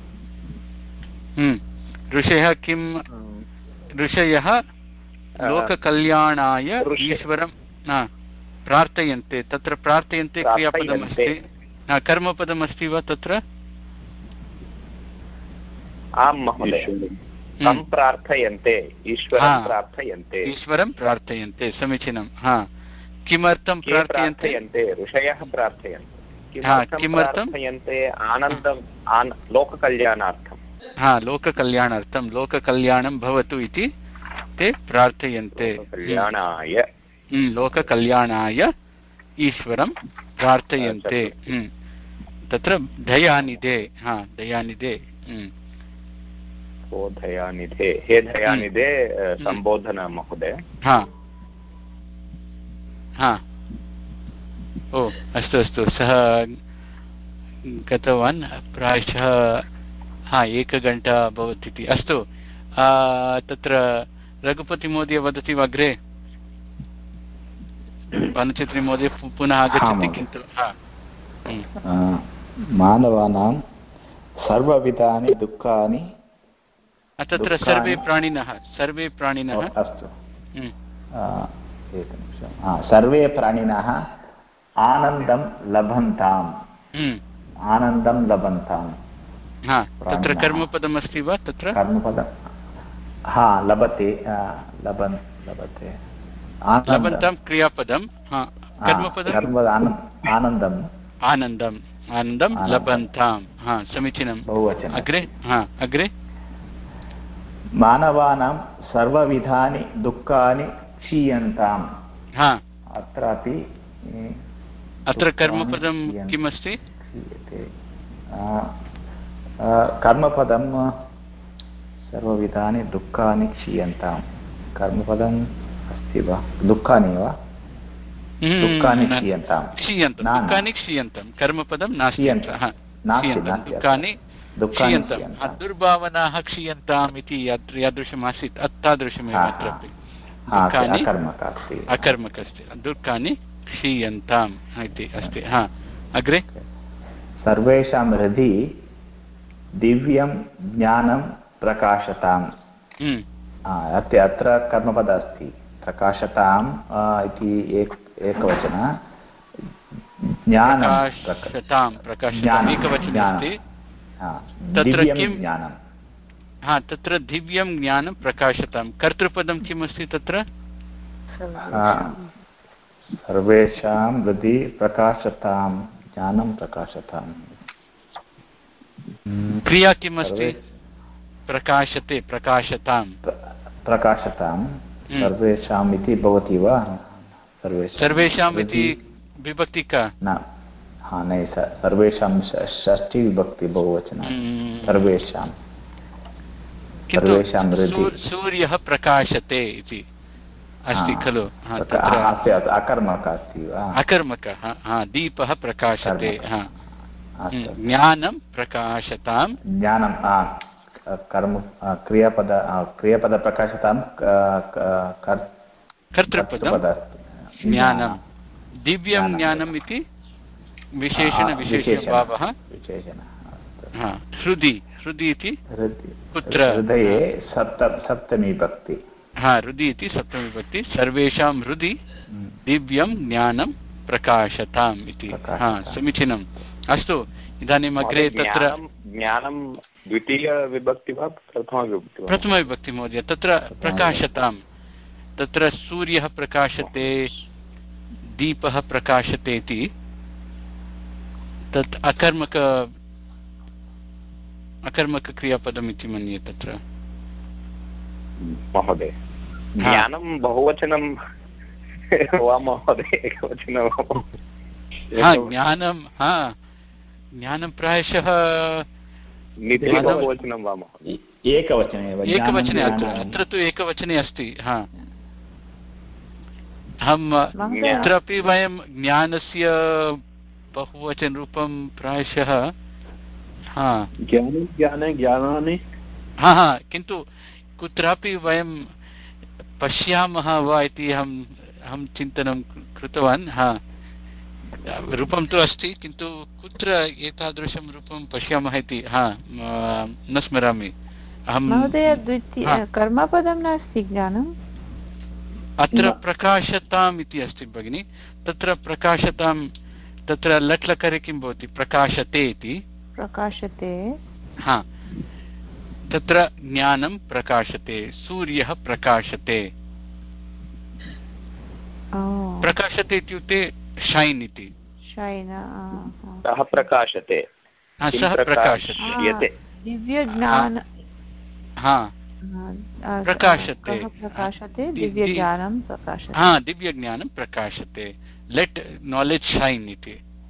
ऋषयः किं ऋषयः लोककल्याणाय ईश्वरं प्रार्थयन्ते तत्र प्रार्थयन्ते क्रियापदमस्ति कर्मपदमस्ति वा तत्र आं महोदय तं प्रार्थयन्ते ईश्वरं प्रार्थयन्ते ईश्वरं प्रार्थयन्ते समीचीनं हा किमर्थं प्रार्थयन्ते ऋषयः प्रार्थयन्ते किमर्थं प्रार्थयन्ते आनन्दं लोककल्याणार्थं हा लोककल्याणार्थं लोककल्याणं भवतु इति ते प्रार्थयन्ते कल्याणाय लोककल्याणाय ईश्वरं प्रार्थयन्ते तत्र दयानिधे हा दयानिधे ओ दयानिधे हे दयानिधे संबोधन महोदय हा हा ओ अस्तु अस्तु सः गतवान् प्रायशः हा एकघण्टा अभवत् इति। अस्तु, तत्र रघुपतिमहोदय वदति वा अग्रे? भानुचन्द्रमहोदय पुनः आगच्छति किन्तु मानवानां सर्वविधानि दुःखानि तत्र सर्वे प्राणिनः सर्वे प्राणिनः अस्तु एकनिमिषं सर्वे प्राणिनः आनन्दं लभन्ताम् आनन्दं लभन्ताम् तत्र कर्मपदम् अस्ति वा? तत्र कर्मपदं हा लभते लभन् लभते लभन्तां क्रियापदं कर्मपदम् आनन्दम् आनन्दम् आनन्दं लभन्तां समीचीनं बहुवचनम्। अग्रे अग्रे मानवानां सर्वविधानि दुःखानि क्षीयन्ताम् अत्रापि अत्र कर्मपदं किमस्ति? कर्मपदं सर्वविधानि दुःखानि क्षीयन्ताम् कर्मपदम् अस्ति वा? दुःखानि वा? दुःखानि क्षीयन्तां दुःखानि क्षीयन्तां कर्मपदं नास्ति। दुःखानि क्षीयन्तां दुर्भावनाः क्षीयन्ताम् इति यादृशमासीत् तादृशमेव अत्रापि अकर्मक अस्ति दुःखानि क्षीयन्ताम् इति अस्ति। अग्रे सर्वेषां हृदि दिव्यं ज्ञानं प्रकाशताम् अत्र कर्मपद अस्ति प्रकाशताम् इति एकवचन ज्ञानं तत्र किं ज्ञानं हा तत्र दिव्यं ज्ञानं प्रकाशतां कर्तृपदं किम् अस्ति तत्र? सर्वेषां हृदि प्रकाशतां ज्ञानं प्रकाशतां क्रिया किम् अस्ति? प्रकाशते प्रकाशतां प्रकाशतां सर्वेषाम् इति भवति वा? सर्वेषाम् इति विभक्ति का? न हा न सर्वेषां षष्ठी विभक्ति बहुवचनं सर्वेषां सर्वेषां सूर्यः प्रकाशते इति अस्ति खलु? अकर्मक अस्ति वा? अकर्मकः दीपः प्रकाशते ज्ञानं प्रकाशतां ज्ञानं कर्म क्रियापद क्रियापद प्रकाशतां कर्तृपदं ज्ञानं दिव्यं ज्ञानम् इति विशेषण विशेषभावः हृदि हृदि इति कुत्र? हृदये सप्तमी भक्ति हृदि इति सप्तमी भक्ति सर्वेषां हृदि दिव्यं ज्ञानं प्रकाशताम् इति समीचीनम्। अस्तु इदानीम् अग्रे तत्र ज्ञानं द्वितीयविभक्ति वा प्रथमविभक्ति? प्रथमविभक्ति महोदय तत्र प्रकाशतां तत्र सूर्यः प्रकाशते दीपः प्रकाशते इति तत् अकर्मक अकर्मकक्रियापदम् इति मन्ये तत्र महोदय ज्ञानं बहुवचनं वा महोदय एकवचनं? ज्ञानं हा ज्ञानं प्रायशः बहुवचनं वा महोदय? एकवचने एव एकवचने अत्र तु एकवचने अस्ति। हा अहं कुत्रापि वयं ज्ञानस्य बहुवचनरूपं प्रायशः हा ज्ञानं ज्ञाने ज्ञानानि हा हा किन्तु कुत्रापि वयं पश्यामः वा इति अहम् अहं चिन्तनं कृतवान्। हा रूपं तु अस्ति किन्तु कुत्र एतादृशं रूपं पश्यामः इति हा न स्मरामि अहं। महोदय द्वितीय कर्मपदं नास्ति ज्ञानम् अत्र प्रकाशताम् इति अस्ति भगिनि तत्र प्रकाशतां तत्र लट्लकारे किं भवति? प्रकाशते इति प्रकाशते हा तत्र ज्ञानं प्रकाशते सूर्यः प्रकाशते प्रकाशते इत्युक्ते शैन् इति सः प्रकाशते सः प्रकाशते दिव्यज्ञान हा प्रकाशते प्रकाशते दिव्यज्ञानं प्रकाशते हा दिव्यज्ञानं प्रकाशते लेट् नालेज् शैन् इति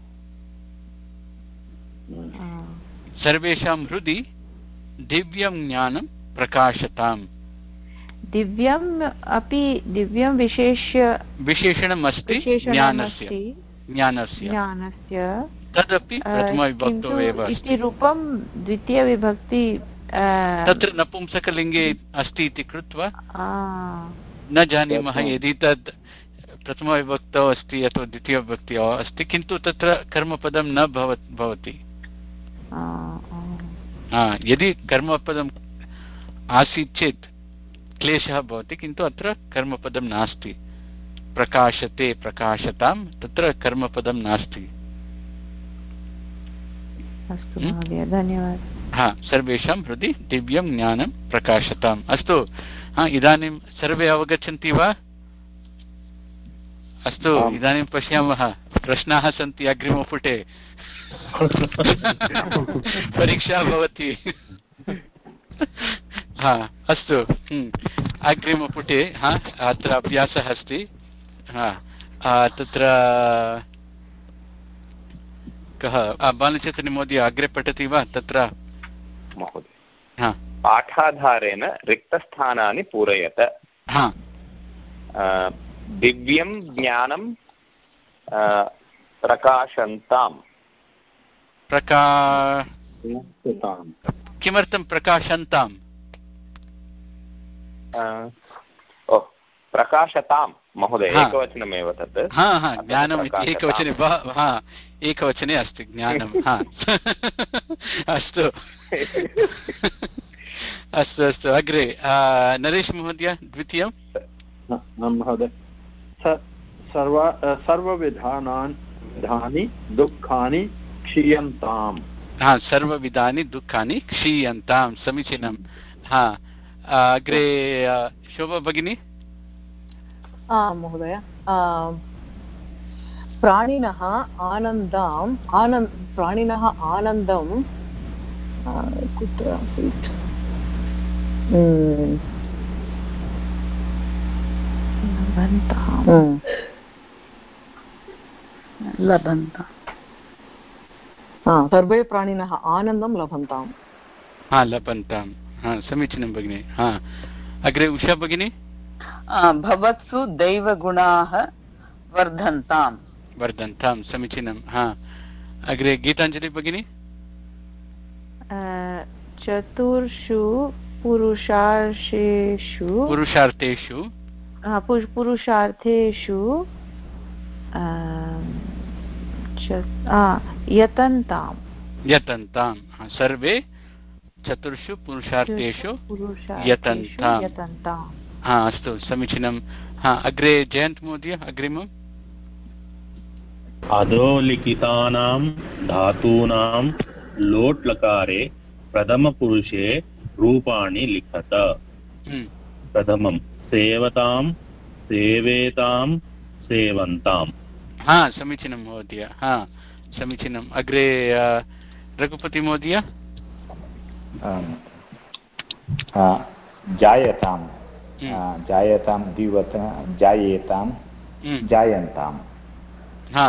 सर्वेषां हृदि दिव्यं ज्ञानं प्रकाशताम् दिव्यम् अपि दिव्यं विशेष्य विशेषणम् अस्ति ज्ञानस्य ज्ञानस्य ज्ञानस्य तदपि प्रथमविभक्तौ एव इति रूपं द्वितीयविभक्ति तत्र नपुंसकलिङ्गे अस्ति इति कृत्वा न जानीमः यदि तद् प्रथमविभक्तौ अस्ति अथवा द्वितीयविभक्तौ अस्ति, किन्तु तत्र कर्मपदं न भवति। यदि कर्मपदम् आसीत् चेत् क्लेशः भवति, किन्तु अत्र कर्मपदं नास्ति। प्रकाशते प्रकाशतां तत्र कर्मपदं नास्ति। अस्तु महोदय, धन्यवादः। हा, सर्वेषां हृदि दिव्यं ज्ञानं प्रकाशताम्। अस्तु, हा, इदानीं सर्वे अवगच्छन्ति वा? अस्तु, इदानीं पश्यामः, प्रश्नाः सन्ति अग्रिमपुटे। परीक्षा भवति। हा, अस्तु, अग्रिमपुटे हा अत्र अभ्यासः अस्ति। हा, तत्र कः बालचैतन्य महोदय अग्रे पठति वा? तत्र महोदय पाठाधारेण रिक्तस्थानानि पूरयत। हा, दिव्यं ज्ञानं प्रकाशन्ताम्। प्रका किमर्थं प्रकाशन्ताम्? प्रकाशतां महोदय, एकवचनमेव तत्। हा हा, ज्ञानम् इति एकवचने, हा एकवचने अस्ति ज्ञानं। हा, अस्तु अस्तु अस्तु, अग्रे नरेश महोदय द्वितीयं। महोदय, सर्वविधानि दुःखानि क्षीयन्ताम्। हा, सर्वविधानि दुःखानि क्षीयन्तां, समीचीनं। हा, अग्रे शोभा भगिनी। महोदय, प्राणिनः आनन्दम् आनन्द प्राणिनः आनन्दं कुत्र आसीत्? लभन्ताम्। सर्वे प्राणिनः आनन्दं लभन्ताम्। हा, लभन्ताम्। हा, समीचीनं भगिनी। हा, अग्रे उषा भगिनी। भवत्सु दैवगुणाः वर्धन्ताम्। वर्धन्तां, समीचीनं। हा, अग्रे गीताञ्जलि भगिनी। चतुर्षु पुरुषार्थेषु पुरुषार्थेषु पुरुषार्थेषु यतन्तां। यतन्तां, सर्वे चतुर्षु पुरुषार्थेषु यतन्तां। हा, अस्तु, समीचीनं। हा, अग्रे जयन्त महोदय अग्रिमम्। अधोलिखितानां धातूनां लोट् लकारे प्रथमपुरुषे रूपाणि लिखत। प्रथमं सेवतां, सेवेतां, सेवन्ताम्। हा, समीचीनं महोदय। हा, समीचीनम्। अग्रे रघुपति महोदय। जायतां, जायतां द्विवचन, जायेतां, जायन्ताम्। हा,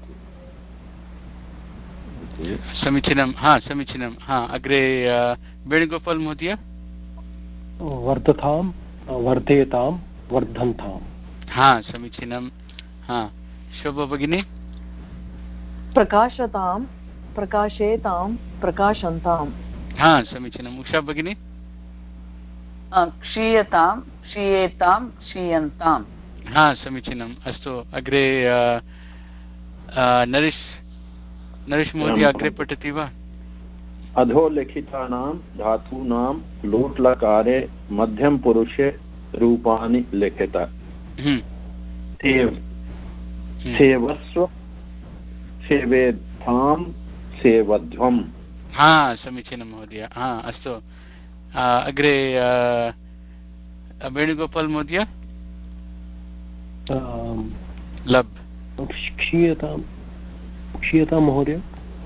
समीचीनं। हा, समीचीनं। हा, अग्रे वेणुगोपाल महोदय। वर्धतां, वर्धेतां, वर्धन्ताम्। हा, समीचीनं। हा, शोभा भगिनी। प्रकाशतां, प्रकाशेतां, प्रकाशन्ताम्। हा, समीचीनम्। उषा भगिनी। क्षीयतां, क्षीयेतां, क्षीयन्ताम्। हा, समीचीनम्। अस्तु, अग्रे नरेश नरेश महोदय अग्रे पठति वा? अधोलिखितानां धातूनां लोट् लकारे मध्यमपुरुषे रूपाणि लिखित। सेव, सेवस्व, सेवेद्धां, सेवध्वम्। हा, समीचीनं महोदय। हा, अस्तु, अग्रे वेणुगोपाल महोदय। लब् क्षीयतां, क्षीयतां महोदय।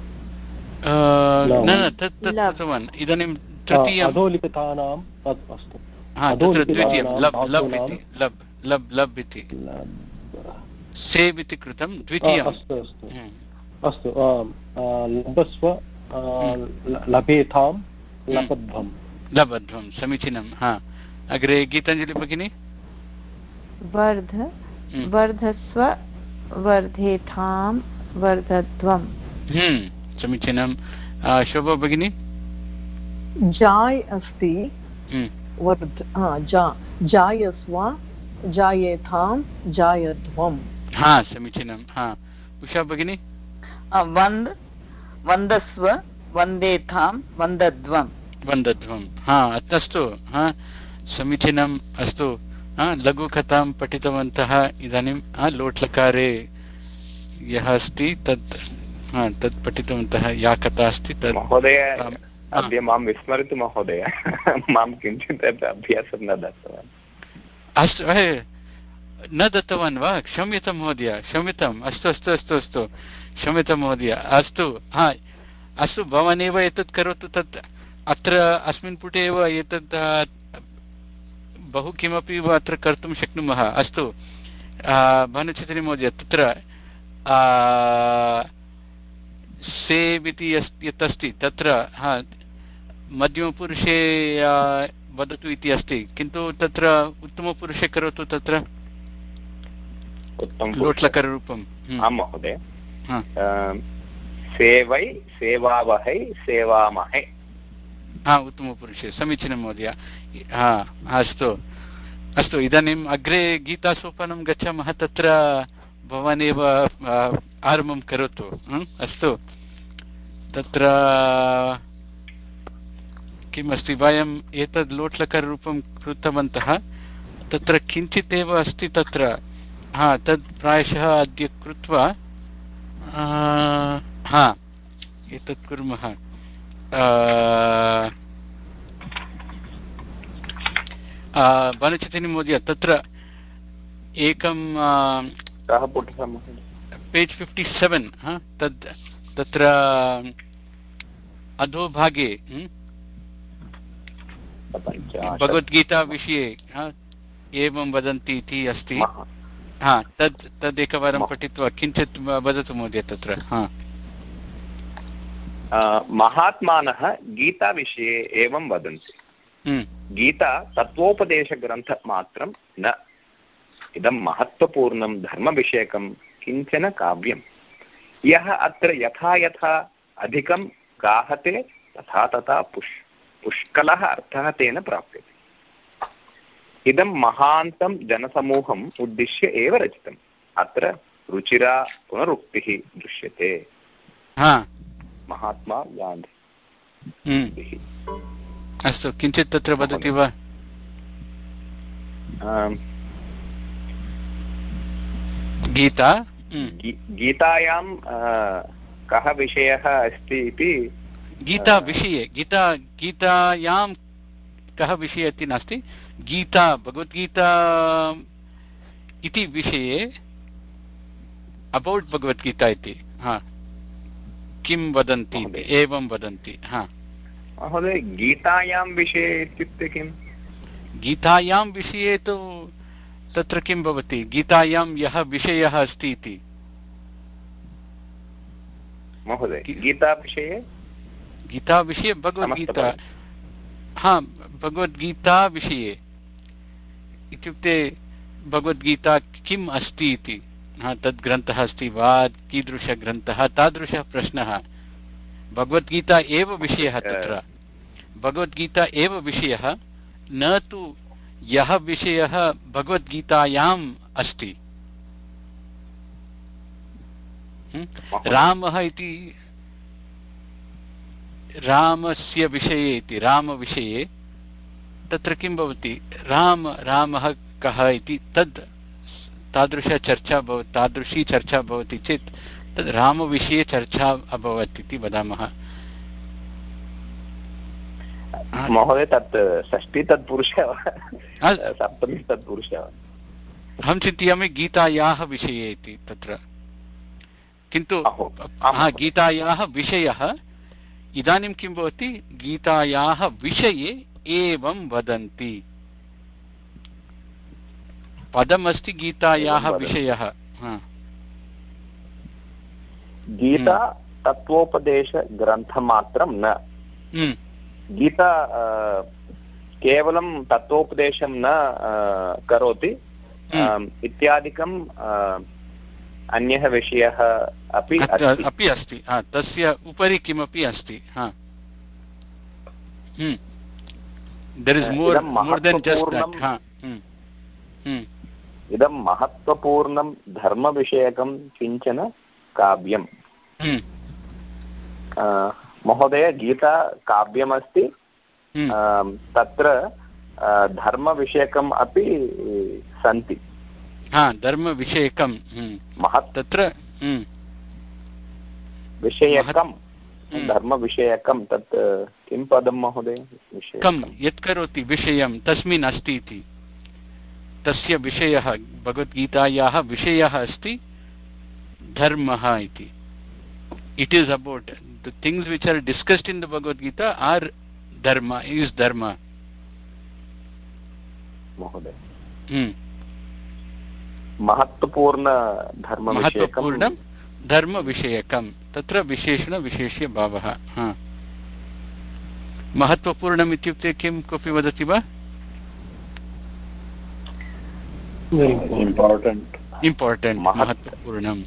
न न, तत् दत्तवान्। इदानीं तृतीयम्। अधोलिखितानां, अस्तु, द्वितीयं लब् लब् इति, लब् लब् लब् इति, सेव् इति कृतं द्वितीयम्। अस्तु अस्तु अस्तु, लभस्व, लभेतां, लभध्वम्। लभध्वं, समीचीनं। हा, अग्रे गीताञ्जलि भगिनी। वर्ध, वर्धस्व, वर्धेतां, वर्धध्वम्। समीचीनं। शोभा भगिनी? जाय् अस्ति, वर्ध जा जायस्व, जायेथां, जायध्वम्। हा समीचीनं। हा उषा भगिनी? वन्द् वन्दस्व, वन्देथां, वन्दध्वम्। वन्दध्वम्। हा अस्तु, हा समीचीनम्। अस्तु, लघुकथां पठितवन्तः। इदानीं लोट्लकारे यः अस्ति तत् तत् पठितवन्तः। या कथा अस्ति तत्। महोदय अद्य मां विस्मरतु महोदय, मां किञ्चित् अभ्यासं न दत्तवान्। अस्तु, न दत्तवान् वा? क्षम्यतां महोदय, क्षम्यताम्। अस्तु अस्तु अस्तु अस्तु क्षम्यतां महोदय। अस्तु, हा अस्तु, भवानेव एतत् करोतु। तत् अत्र अस्मिन् पुटे एव एतत् बहु किमपि अत्र कर्तुं शक्नुमः। अस्तु भानुचन्द्री महोदय, तत्र सेव् इति यत् अस्ति तत्र हा मध्यमपुरुषे वदतु इति अस्ति, किन्तु तत्र उत्तमपुरुषे करोतु। तत्र लोट्लकाररूपम्। आं महोदय। सेवै, सेवावहै, सेवामहे। हा उत्तमपुरुषे। समीचीनं महोदय। हा अस्तु अस्तु, इदानीम् अग्रे गीतासोपानं गच्छामः। तत्र भवान् एव आरम्भं करोतु। अस्तु, तत्र किम् अस्ति? वयम् एतद् लोट्लकाररूपं कृतवन्तः। तत्र किञ्चित् एव अस्ति तत्र। हा तद् प्रायशः अद्य कृत्वा हा एतत् कुर्मः। भानुचन्द्री महोदय, तत्र एकं पेज् फिफ्टि सेवेन् तद् तत्र अधोभागे भगवद्गीताविषये एवं वदन्ति इति अस्ति। हा तद् तदेकवारं पठित्वा किञ्चित् वदतु महोदय तत्र। हा महात्मानः गीताविषये एवं वदन्ति, गीता तत्त्वोपदेशग्रन्थमात्रं न, इदं महत्त्वपूर्णं धर्मविषयकं किञ्चन काव्यं, यः अत्र यथा यथा अधिकं गाहते तथा तथा पुष् पुष्कलः अर्थः तेन प्राप्यते। इदं महान्तं जनसमूहम् उद्दिश्य एव रचितम्। अत्र रुचिरा पुनरुक्तिः दृश्यते। महात्मा गान्धी। अस्तु, किञ्चित् तत्र वदति वा? गीता गीतायां कः विषयः अस्ति इति? गीता विषये, गीता गीतायां कः विषयः इति नास्ति, गीता भगवद्गीता इति विषये, अबौट् भगवद्गीता इति। हा किं वदन्ति एवं वदन्ति। हा महोदय, गीतायां विषये इत्युक्ते किं? गीतायां विषये तु तत्र किं भवति? गीतायां यः विषयः अस्ति इति। महोदय, गीताविषये गीताविषये भगवद्गीता। हा भगवद्गीता विषये इत्युक्ते भगवद्गीता किम् अस्ति इति। हा तद् ग्रन्थः अस्ति वा, कीदृशग्रन्थः, तादृशः प्रश्नः। भगवद्गीता एव विषयः, तत्र भगवद्गीता एव विषयः, न तु यः विषयः भगवद्गीतायाम् अस्ति। रामः इति, रामस्य विषये इति, रामविषये तत्र किं भवति? राम रामः कः इति, तद् तादृशचर्चा भवति, तादृशी चर्चा भवति चेत् तद् रामविषये चर्चा अभवत् इति वदामः। महोदय, तत् षष्ठी तत्पुरुषः वा सप्तमी तत्पुरुषः वा? अहं चिन्तयामि गीतायाः विषये इति तत्र, किन्तु गीतायाः विषयः। इदानीं किं भवति? गीतायाः विषये एवं वदन्ति। पदमस्ति गीतायाः विषयः। गीता तत्त्वोपदेशग्रन्थमात्रं न, गीता केवलं तत्त्वोपदेशं न करोति, इत्यादिकं अन्यः विषयः अपि अपि अस्ति, तस्य उपरि किमपि अस्ति. There is more more than just that. इदं महत्त्वपूर्णं धर्मविषयकं किञ्चन काव्यं. महोदय, गीता काव्यमस्ति, तत्र धर्मविषयकं अपि सन्ति. हा, धर्मविषयकं महत् तत्र विषयकं धर्मविषयकं तत् किं पदं महोदय? विषयकं यत् करोति विषयं तस्मिन् अस्ति इति. तस्य विषयः, भगवद्गीतायाः विषयः अस्ति धर्मः इति. It is about the things which are discussed in the Bhagavad Gita are dharma, is धर्म महोदय. महत्वपूर्ण महत्वपूर्णं धर्मविषयकं, तत्र विशेषणविशेष्यभावः. महत्वपूर्णम् इत्युक्ते किं, कोऽपि वदति वा? इम्पार्टेण्ट्. इम्पार्टेण्ट्, महत्वपूर्णं.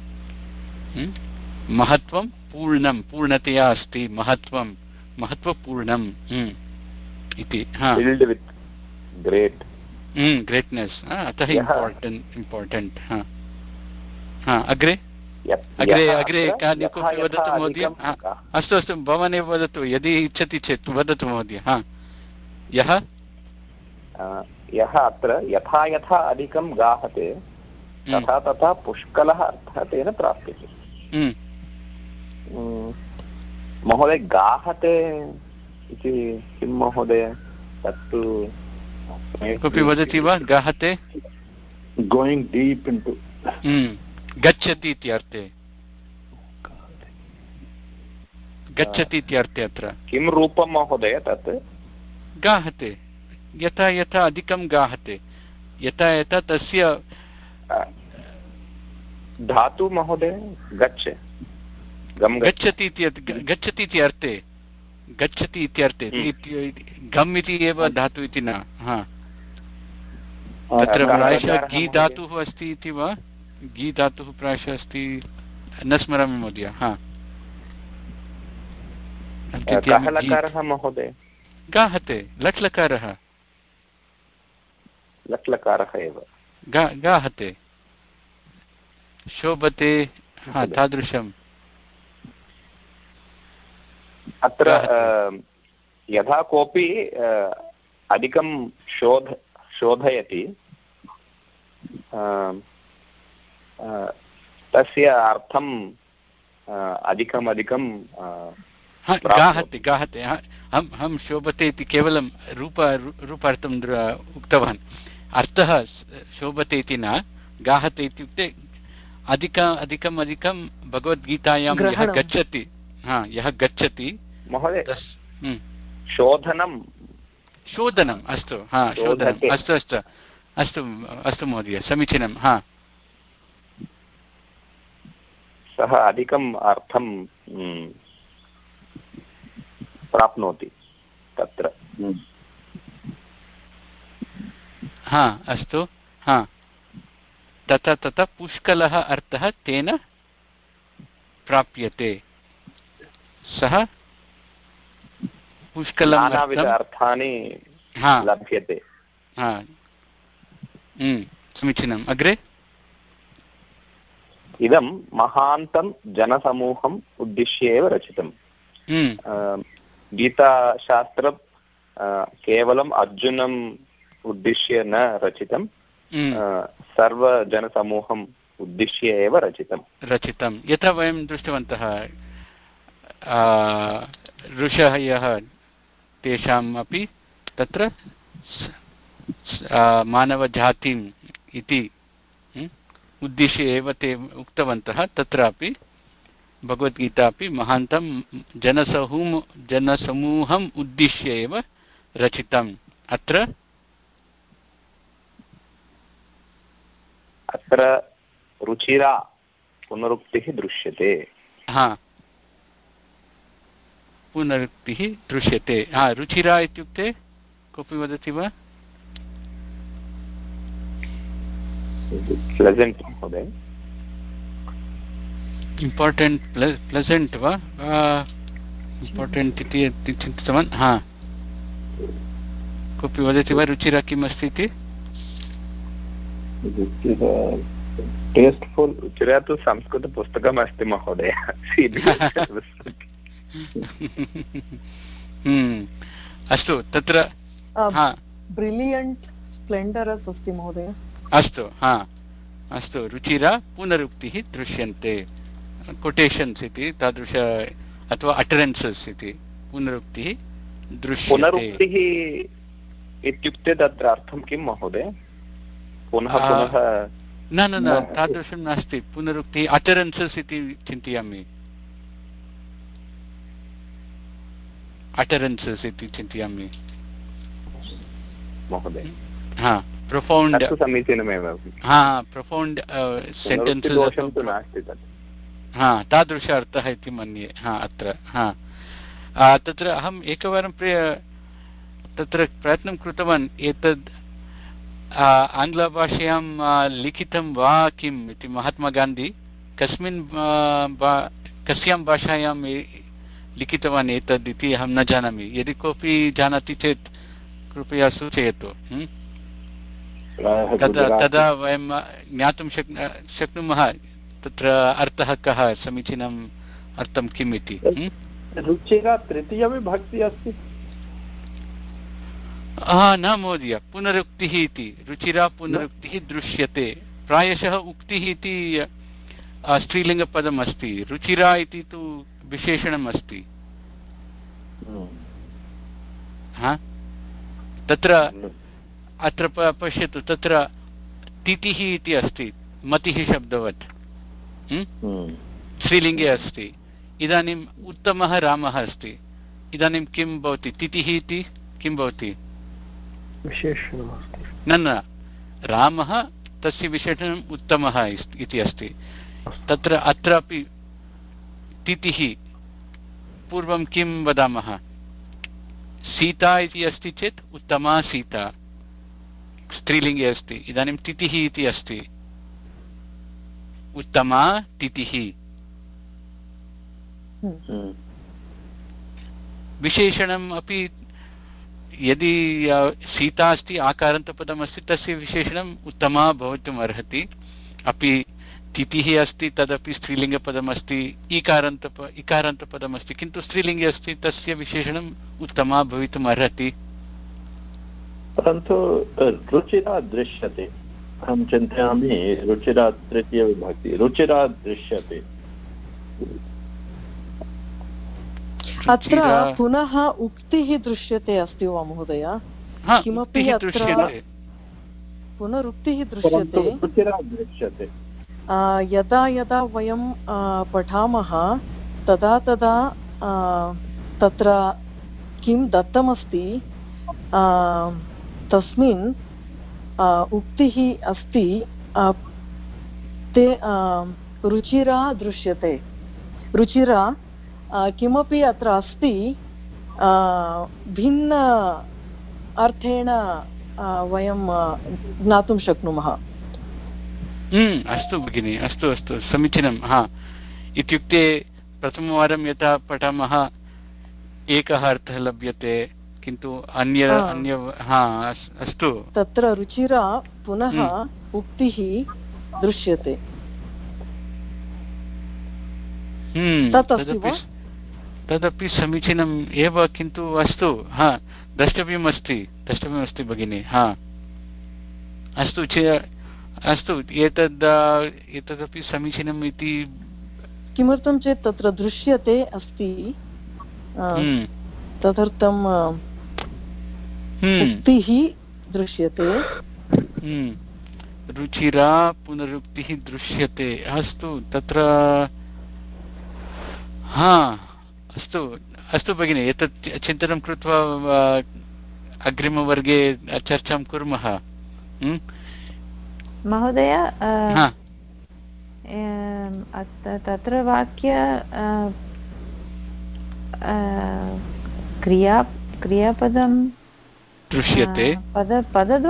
महत्वं पूर्णं, पूर्णतया अस्ति महत्वं, महत्वपूर्णम् इति. ग्रेट् ग्रेट्नेस्, अतः इम्पार्टेण्ट् इम्पार्टेण्ट्. अग्रे अग्रे अग्रे कानि कोऽपि वदतु महोदय. अस्तु अस्तु, भवानेव वदतु यदि इच्छति चेत् वदतु महोदय. यः यः अत्र यथा यथा अधिकं गाहते तथा तथा पुष्कलः अर्थः तेन प्राप्यते. महोदय, गाहते इति किं महोदय? तत्तु कोऽपि वदति वा? गाहते गोयिङ्ग् डीप् इन्टु, गच्छति इत्यर्थे. गच्छति इत्यर्थे अत्र किं रूपं महोदय तत्? गाहते, यथा यथा अधिकं गाहते, यथा यथा तस्य धातु महोदय गच्छ, गच्छति गच्छति इति अर्थे, गच्छति इत्यर्थे. गम् इति एव धातु इति न. तत्र प्रायशः गी धातुः अस्ति इति वा? गी धातुः प्रायशः अस्ति, न स्मरामि महोदय. कः लकारः महोदय? गाहते, लट्लकारः. लट्लकारः एव गाहते, शोभते, तादृशम्. अत्र यथा कोऽपि अधिकं शोध शोधयति तस्य अर्थम् अधिकम् अधिकं गाहते गाहते. हम हम शोभते इति केवलं रूप रूपार्थम् उक्तवान्. अर्थः शोभते इति न, गाहते इत्युक्ते अधिक अधिकम् अधिकं भगवद्गीतायां यः गच्छति, हा यः गच्छति महोदय, शोधनं शोधनम्. अस्तु, हा शोधनम्. अस्तु अस्तु अस्तु अस्तु महोदय, समीचीनं. हा, सः अधिकम् अर्थं प्राप्नोति तत्र. हा, अस्तु. हा, तथा तथा पुष्कलः अर्थः तेन प्राप्यते. सः पुष्कलं नानाविध अर्थानि लभ्यते. समीचीनम्. अग्रे इदं महान्तं जनसमूहम् उद्दिश्य एव रचितम्. गीताशास्त्रं केवलम् अर्जुनम् उद्दिश्य न रचितं, सर्वजनसमूहम् उद्दिश्य एव रचितं रचितं यथा वयं दृष्टवन्तः. ऋषयः यः तेषाम् अपि तत्र मानवजातिम् इति उद्दिश्य एव ते उक्तवन्तः. तत्रापि भगवद्गीता अपि महान्तं जनसमूह जनसमूहम् उद्दिश्य एव रचितम्. अत्र अत्र रुचिरा पुनरुक्तिः दृश्यते. हा, पुनरुक्तिः दृश्यते. हा, रुचिरा इत्युक्ते कोऽपि वदति वा? प्लेजेंट महोदय. इम्पार्टेण्ट् प्लेसेण्ट् वा इम्पार्टेण्ट् इति चिन्तितवान् हा कोऽपि वदति वा रुचिरा किम् अस्ति इति टेस्ट्फुल् रुचिरा तु संस्कृतपुस्तकम् अस्ति महोदय अस्तु तत्र ब्रिलियण्ट् स्प्लेण्डरस् अस्ति महोदय अस्तु हा अस्तु रुचिरा पुनरुक्तिः दृश्यन्ते कोटेशन्स् इति तादृश अथवा अटरेन्सस् इति पुनरुक्तिः दृश्यते पुनरुक्तिः इत्युक्ते तत्र अर्थं किं महोदय पुनः पुनः न न न तादृशं नास्ति पुनरुक्तिः अटरेन्सस् इति चिन्तयामि अटरेन्सस् इति चिन्तयामि महोदय हा प्रोफौण्ड् समीचीनमेव हा प्रोफौण्ड् सेण्टेन्सेस् नास्ति तत् हा तादृश अर्थः इति मन्ये हा अत्र हा तत्र अहम् एकवारं प्रिय तत्र प्रयत्नं कृतवान् एतद् आङ्ग्लभाषायां लिखितं वा किम् इति महात्मा गान्धी कस्मिन् कस्यां भाषायां लिखितवान् एतद् इति अहं न जानामि यदि कोऽपि जानाति चेत् कृपया सूचयतु तदा तदा वयं ज्ञातुं शक् शक्नुमः तत्र अर्थः कः समीचीनम् अर्थं किम् इति रुचिरा तृतीयविभक्ति अस्ति हा न महोदय पुनरुक्तिः इति रुचिरा पुनरुक्तिः दृश्यते प्रायशः उक्तिः इति स्त्रीलिङ्गपदम् अस्ति रुचिरा इति तु विशेषणम् अस्ति हा तत्र अत्र पश्यतु तत्र तिथिः इति अस्ति मतिः शब्दवत् स्त्रीलिङ्गे अस्ति इदानीम् उत्तमः रामः अस्ति इदानीं किं भवति तिथिः इति किं भवति न न रामः तस्य विशेषणम् उत्तमः इति अस्ति तत्र अत्रापि तिथिः पूर्वं किं वदामः सीता इति अस्ति चेत् उत्तमा सीता स्त्रीलिङ्गे अस्ति इदानीं तिथिः इति अस्ति उत्तमा तिथिः विशेषणम् अपि यदि सीता अस्ति आकारान्तपदम् अस्ति तस्य विशेषणम् उत्तमा भवितुम् अर्हति अपि तिथिः अस्ति तदपि स्त्रीलिङ्गपदम् अस्ति इकारान्तप इकारान्तपदम् अस्ति किन्तु स्त्रीलिङ्गे अस्ति तस्य विशेषणम् उत्तमा भवितुम् अर्हति परन्तु रुचिरा दृश्यते अहं चिन्तयामि रुचिरा तृतीयविभक्ति रुचिरा दृश्यते अत्र पुनः उक्तिः दृश्यते अस्ति वा महोदय किमपि अत्र पुनरुक्तिः दृश्यते यदा यदा वयं पठामः तदा तदा तत्र किं दत्तमस्ति तस्मिन् उक्तिः अस्ति ते रुचिरा दृश्यते रुचिरा किमपि अत्र अस्ति भिन्न अर्थेन वयं ज्ञातुं शक्नुमः अस्तु भगिनि अस्तु अस्तु समीचीनं हा इत्युक्ते प्रथमवारं यथा पठामः एकः अर्थः लभ्यते किन्तु अन्य अन्य हा अस्तु तत्र रुचिरा पुनः उक्तिः दृश्यते तदपि समीचीनम् एव किन्तु अस्तु हा द्रष्टव्यमस्ति द्रष्टव्यमस्ति भगिनि हा अस्तु अस्तु एतद् एतदपि समीचीनम् इति किमर्थं चेत् तत्र दृश्यते अस्ति तदर्थं उक्तिः दृश्यते रुचिरा पुनरुक्तिः दृश्यते अस्तु तत्र हा अस्तु अस्तु भगिनि एतत् चिन्तनं कृत्वा अग्रिमवर्गे चर्चां कुर्मः महोदय तत्र वाक्य क्रिया क्रियापदं दृश्यते पद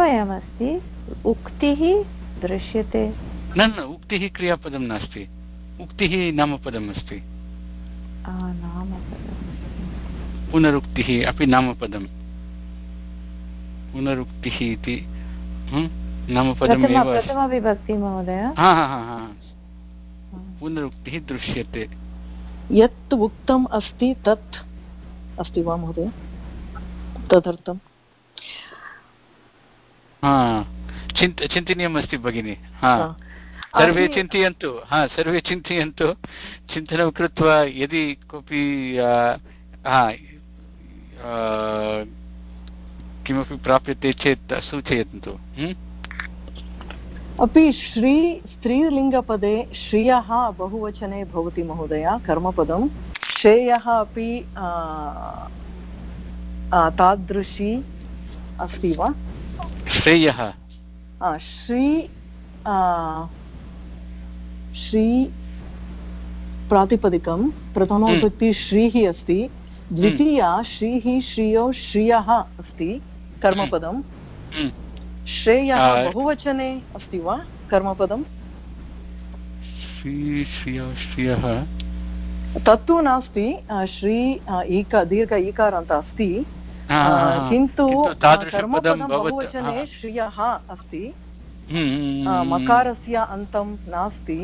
पदद्वयमस्ति उक्तिः दृश्यते न न उक्तिः क्रियापदं नास्ति उक्तिः नामपदम् अस्ति, नामपदम् पुनरुक्तिः अपि नामपदम्, पुनरुक्तिः इति नामपदमेव। प्रथमविभक्ति महोदय। हा हा हा पुनरुक्तिः दृश्यते। यत् उक्तम् अस्ति तत् अस्ति वा महोदय, तदर्थं चिन्तनीयम् अस्ति भगिनि। हा सर्वे चिन्तयन्तु, हा सर्वे चिन्तयन्तु, चिन्तनं कृत्वा यदि कोऽपि किमपि प्राप्यते चेत् सूचयन्तु। अपि श्री स्त्रीलिङ्गपदे श्रियः बहुवचने भवति महोदय कर्मपदं, श्रेयः अपि तादृशी अस्ति वा? श्रेयः श्री श्री प्रातिपदिकं प्रथमविभक्ति श्रीः अस्ति, द्वितीया श्रीः श्रियो श्रियः अस्ति कर्मपदं, श्रेयः बहुवचने अस्ति वा कर्मपदं? तत्तु नास्ति, श्री ईका दीर्घ ईकारान्त अस्ति, किन्तु कर्मपदं बहुवचने श्रियः अस्ति, मकारस्य अन्तं नास्ति,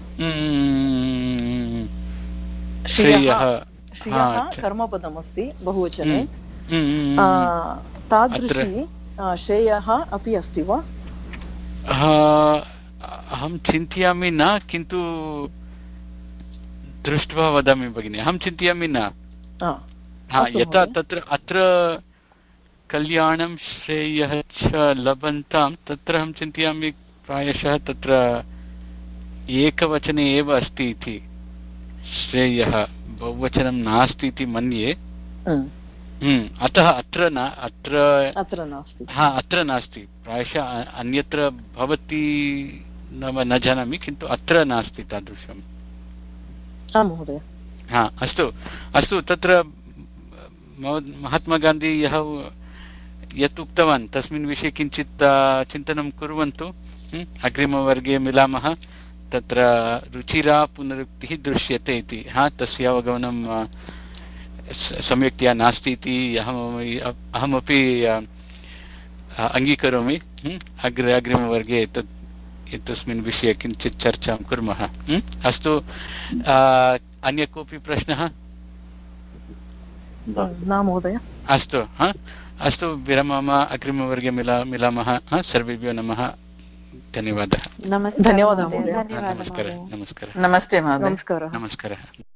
श्रियः श्रियः कर्मपदम् अस्ति बहुवचने, तादृशी श्रेयः अपि अस्ति वा? अहं चिन्तयामि न, किन्तु दृष्ट्वा वदामि भगिनि। अहं चिन्तयामि न, यथा तत्र अत्र कल्याणं श्रेयः च लभन्तां, तत्र अहं चिन्तयामि प्रायशः तत्र एकवचने एव अस्ति इति, श्रेयः बहुवचनं नास्ति इति मन्ये। अतः अत्र न अत्र अत्र नास्ति, हा अत्र नास्ति, प्रायशः अन्यत्र भवति नाम न जानामि, किन्तु अत्र नास्ति तादृशम्। महोदय हा अस्तु अस्तु, तत्र महात्मा गान्धी यः यत् उक्तवान् तस्मिन् विषये किञ्चित् चिन्तनं कुर्वन्तु। अग्रिमवर्गे मिलामः। तत्र रुचिरा पुनरुक्तिः दृश्यते इति, हा तस्य अवगमनं सम्यक्तया नास्ति इति अहम् अहमपि अङ्गीकरोमि। अग्रे अग्रिमवर्गे तत् एतस्मिन् विषये किञ्चित् चर्चां कुर्मः। अस्तु, अन्य कोऽपि प्रश्नः? न महोदय। अस्तु, हा अस्तु, विरमामः। अग्रिमवर्गे मिला मिलामः। सर्वेभ्यो नमः, धन्यवादः। धन्यवादः। नमस्कारः। नमस्कारः। नमस्ते महोदय। नमस्कारः। नमस्कारः।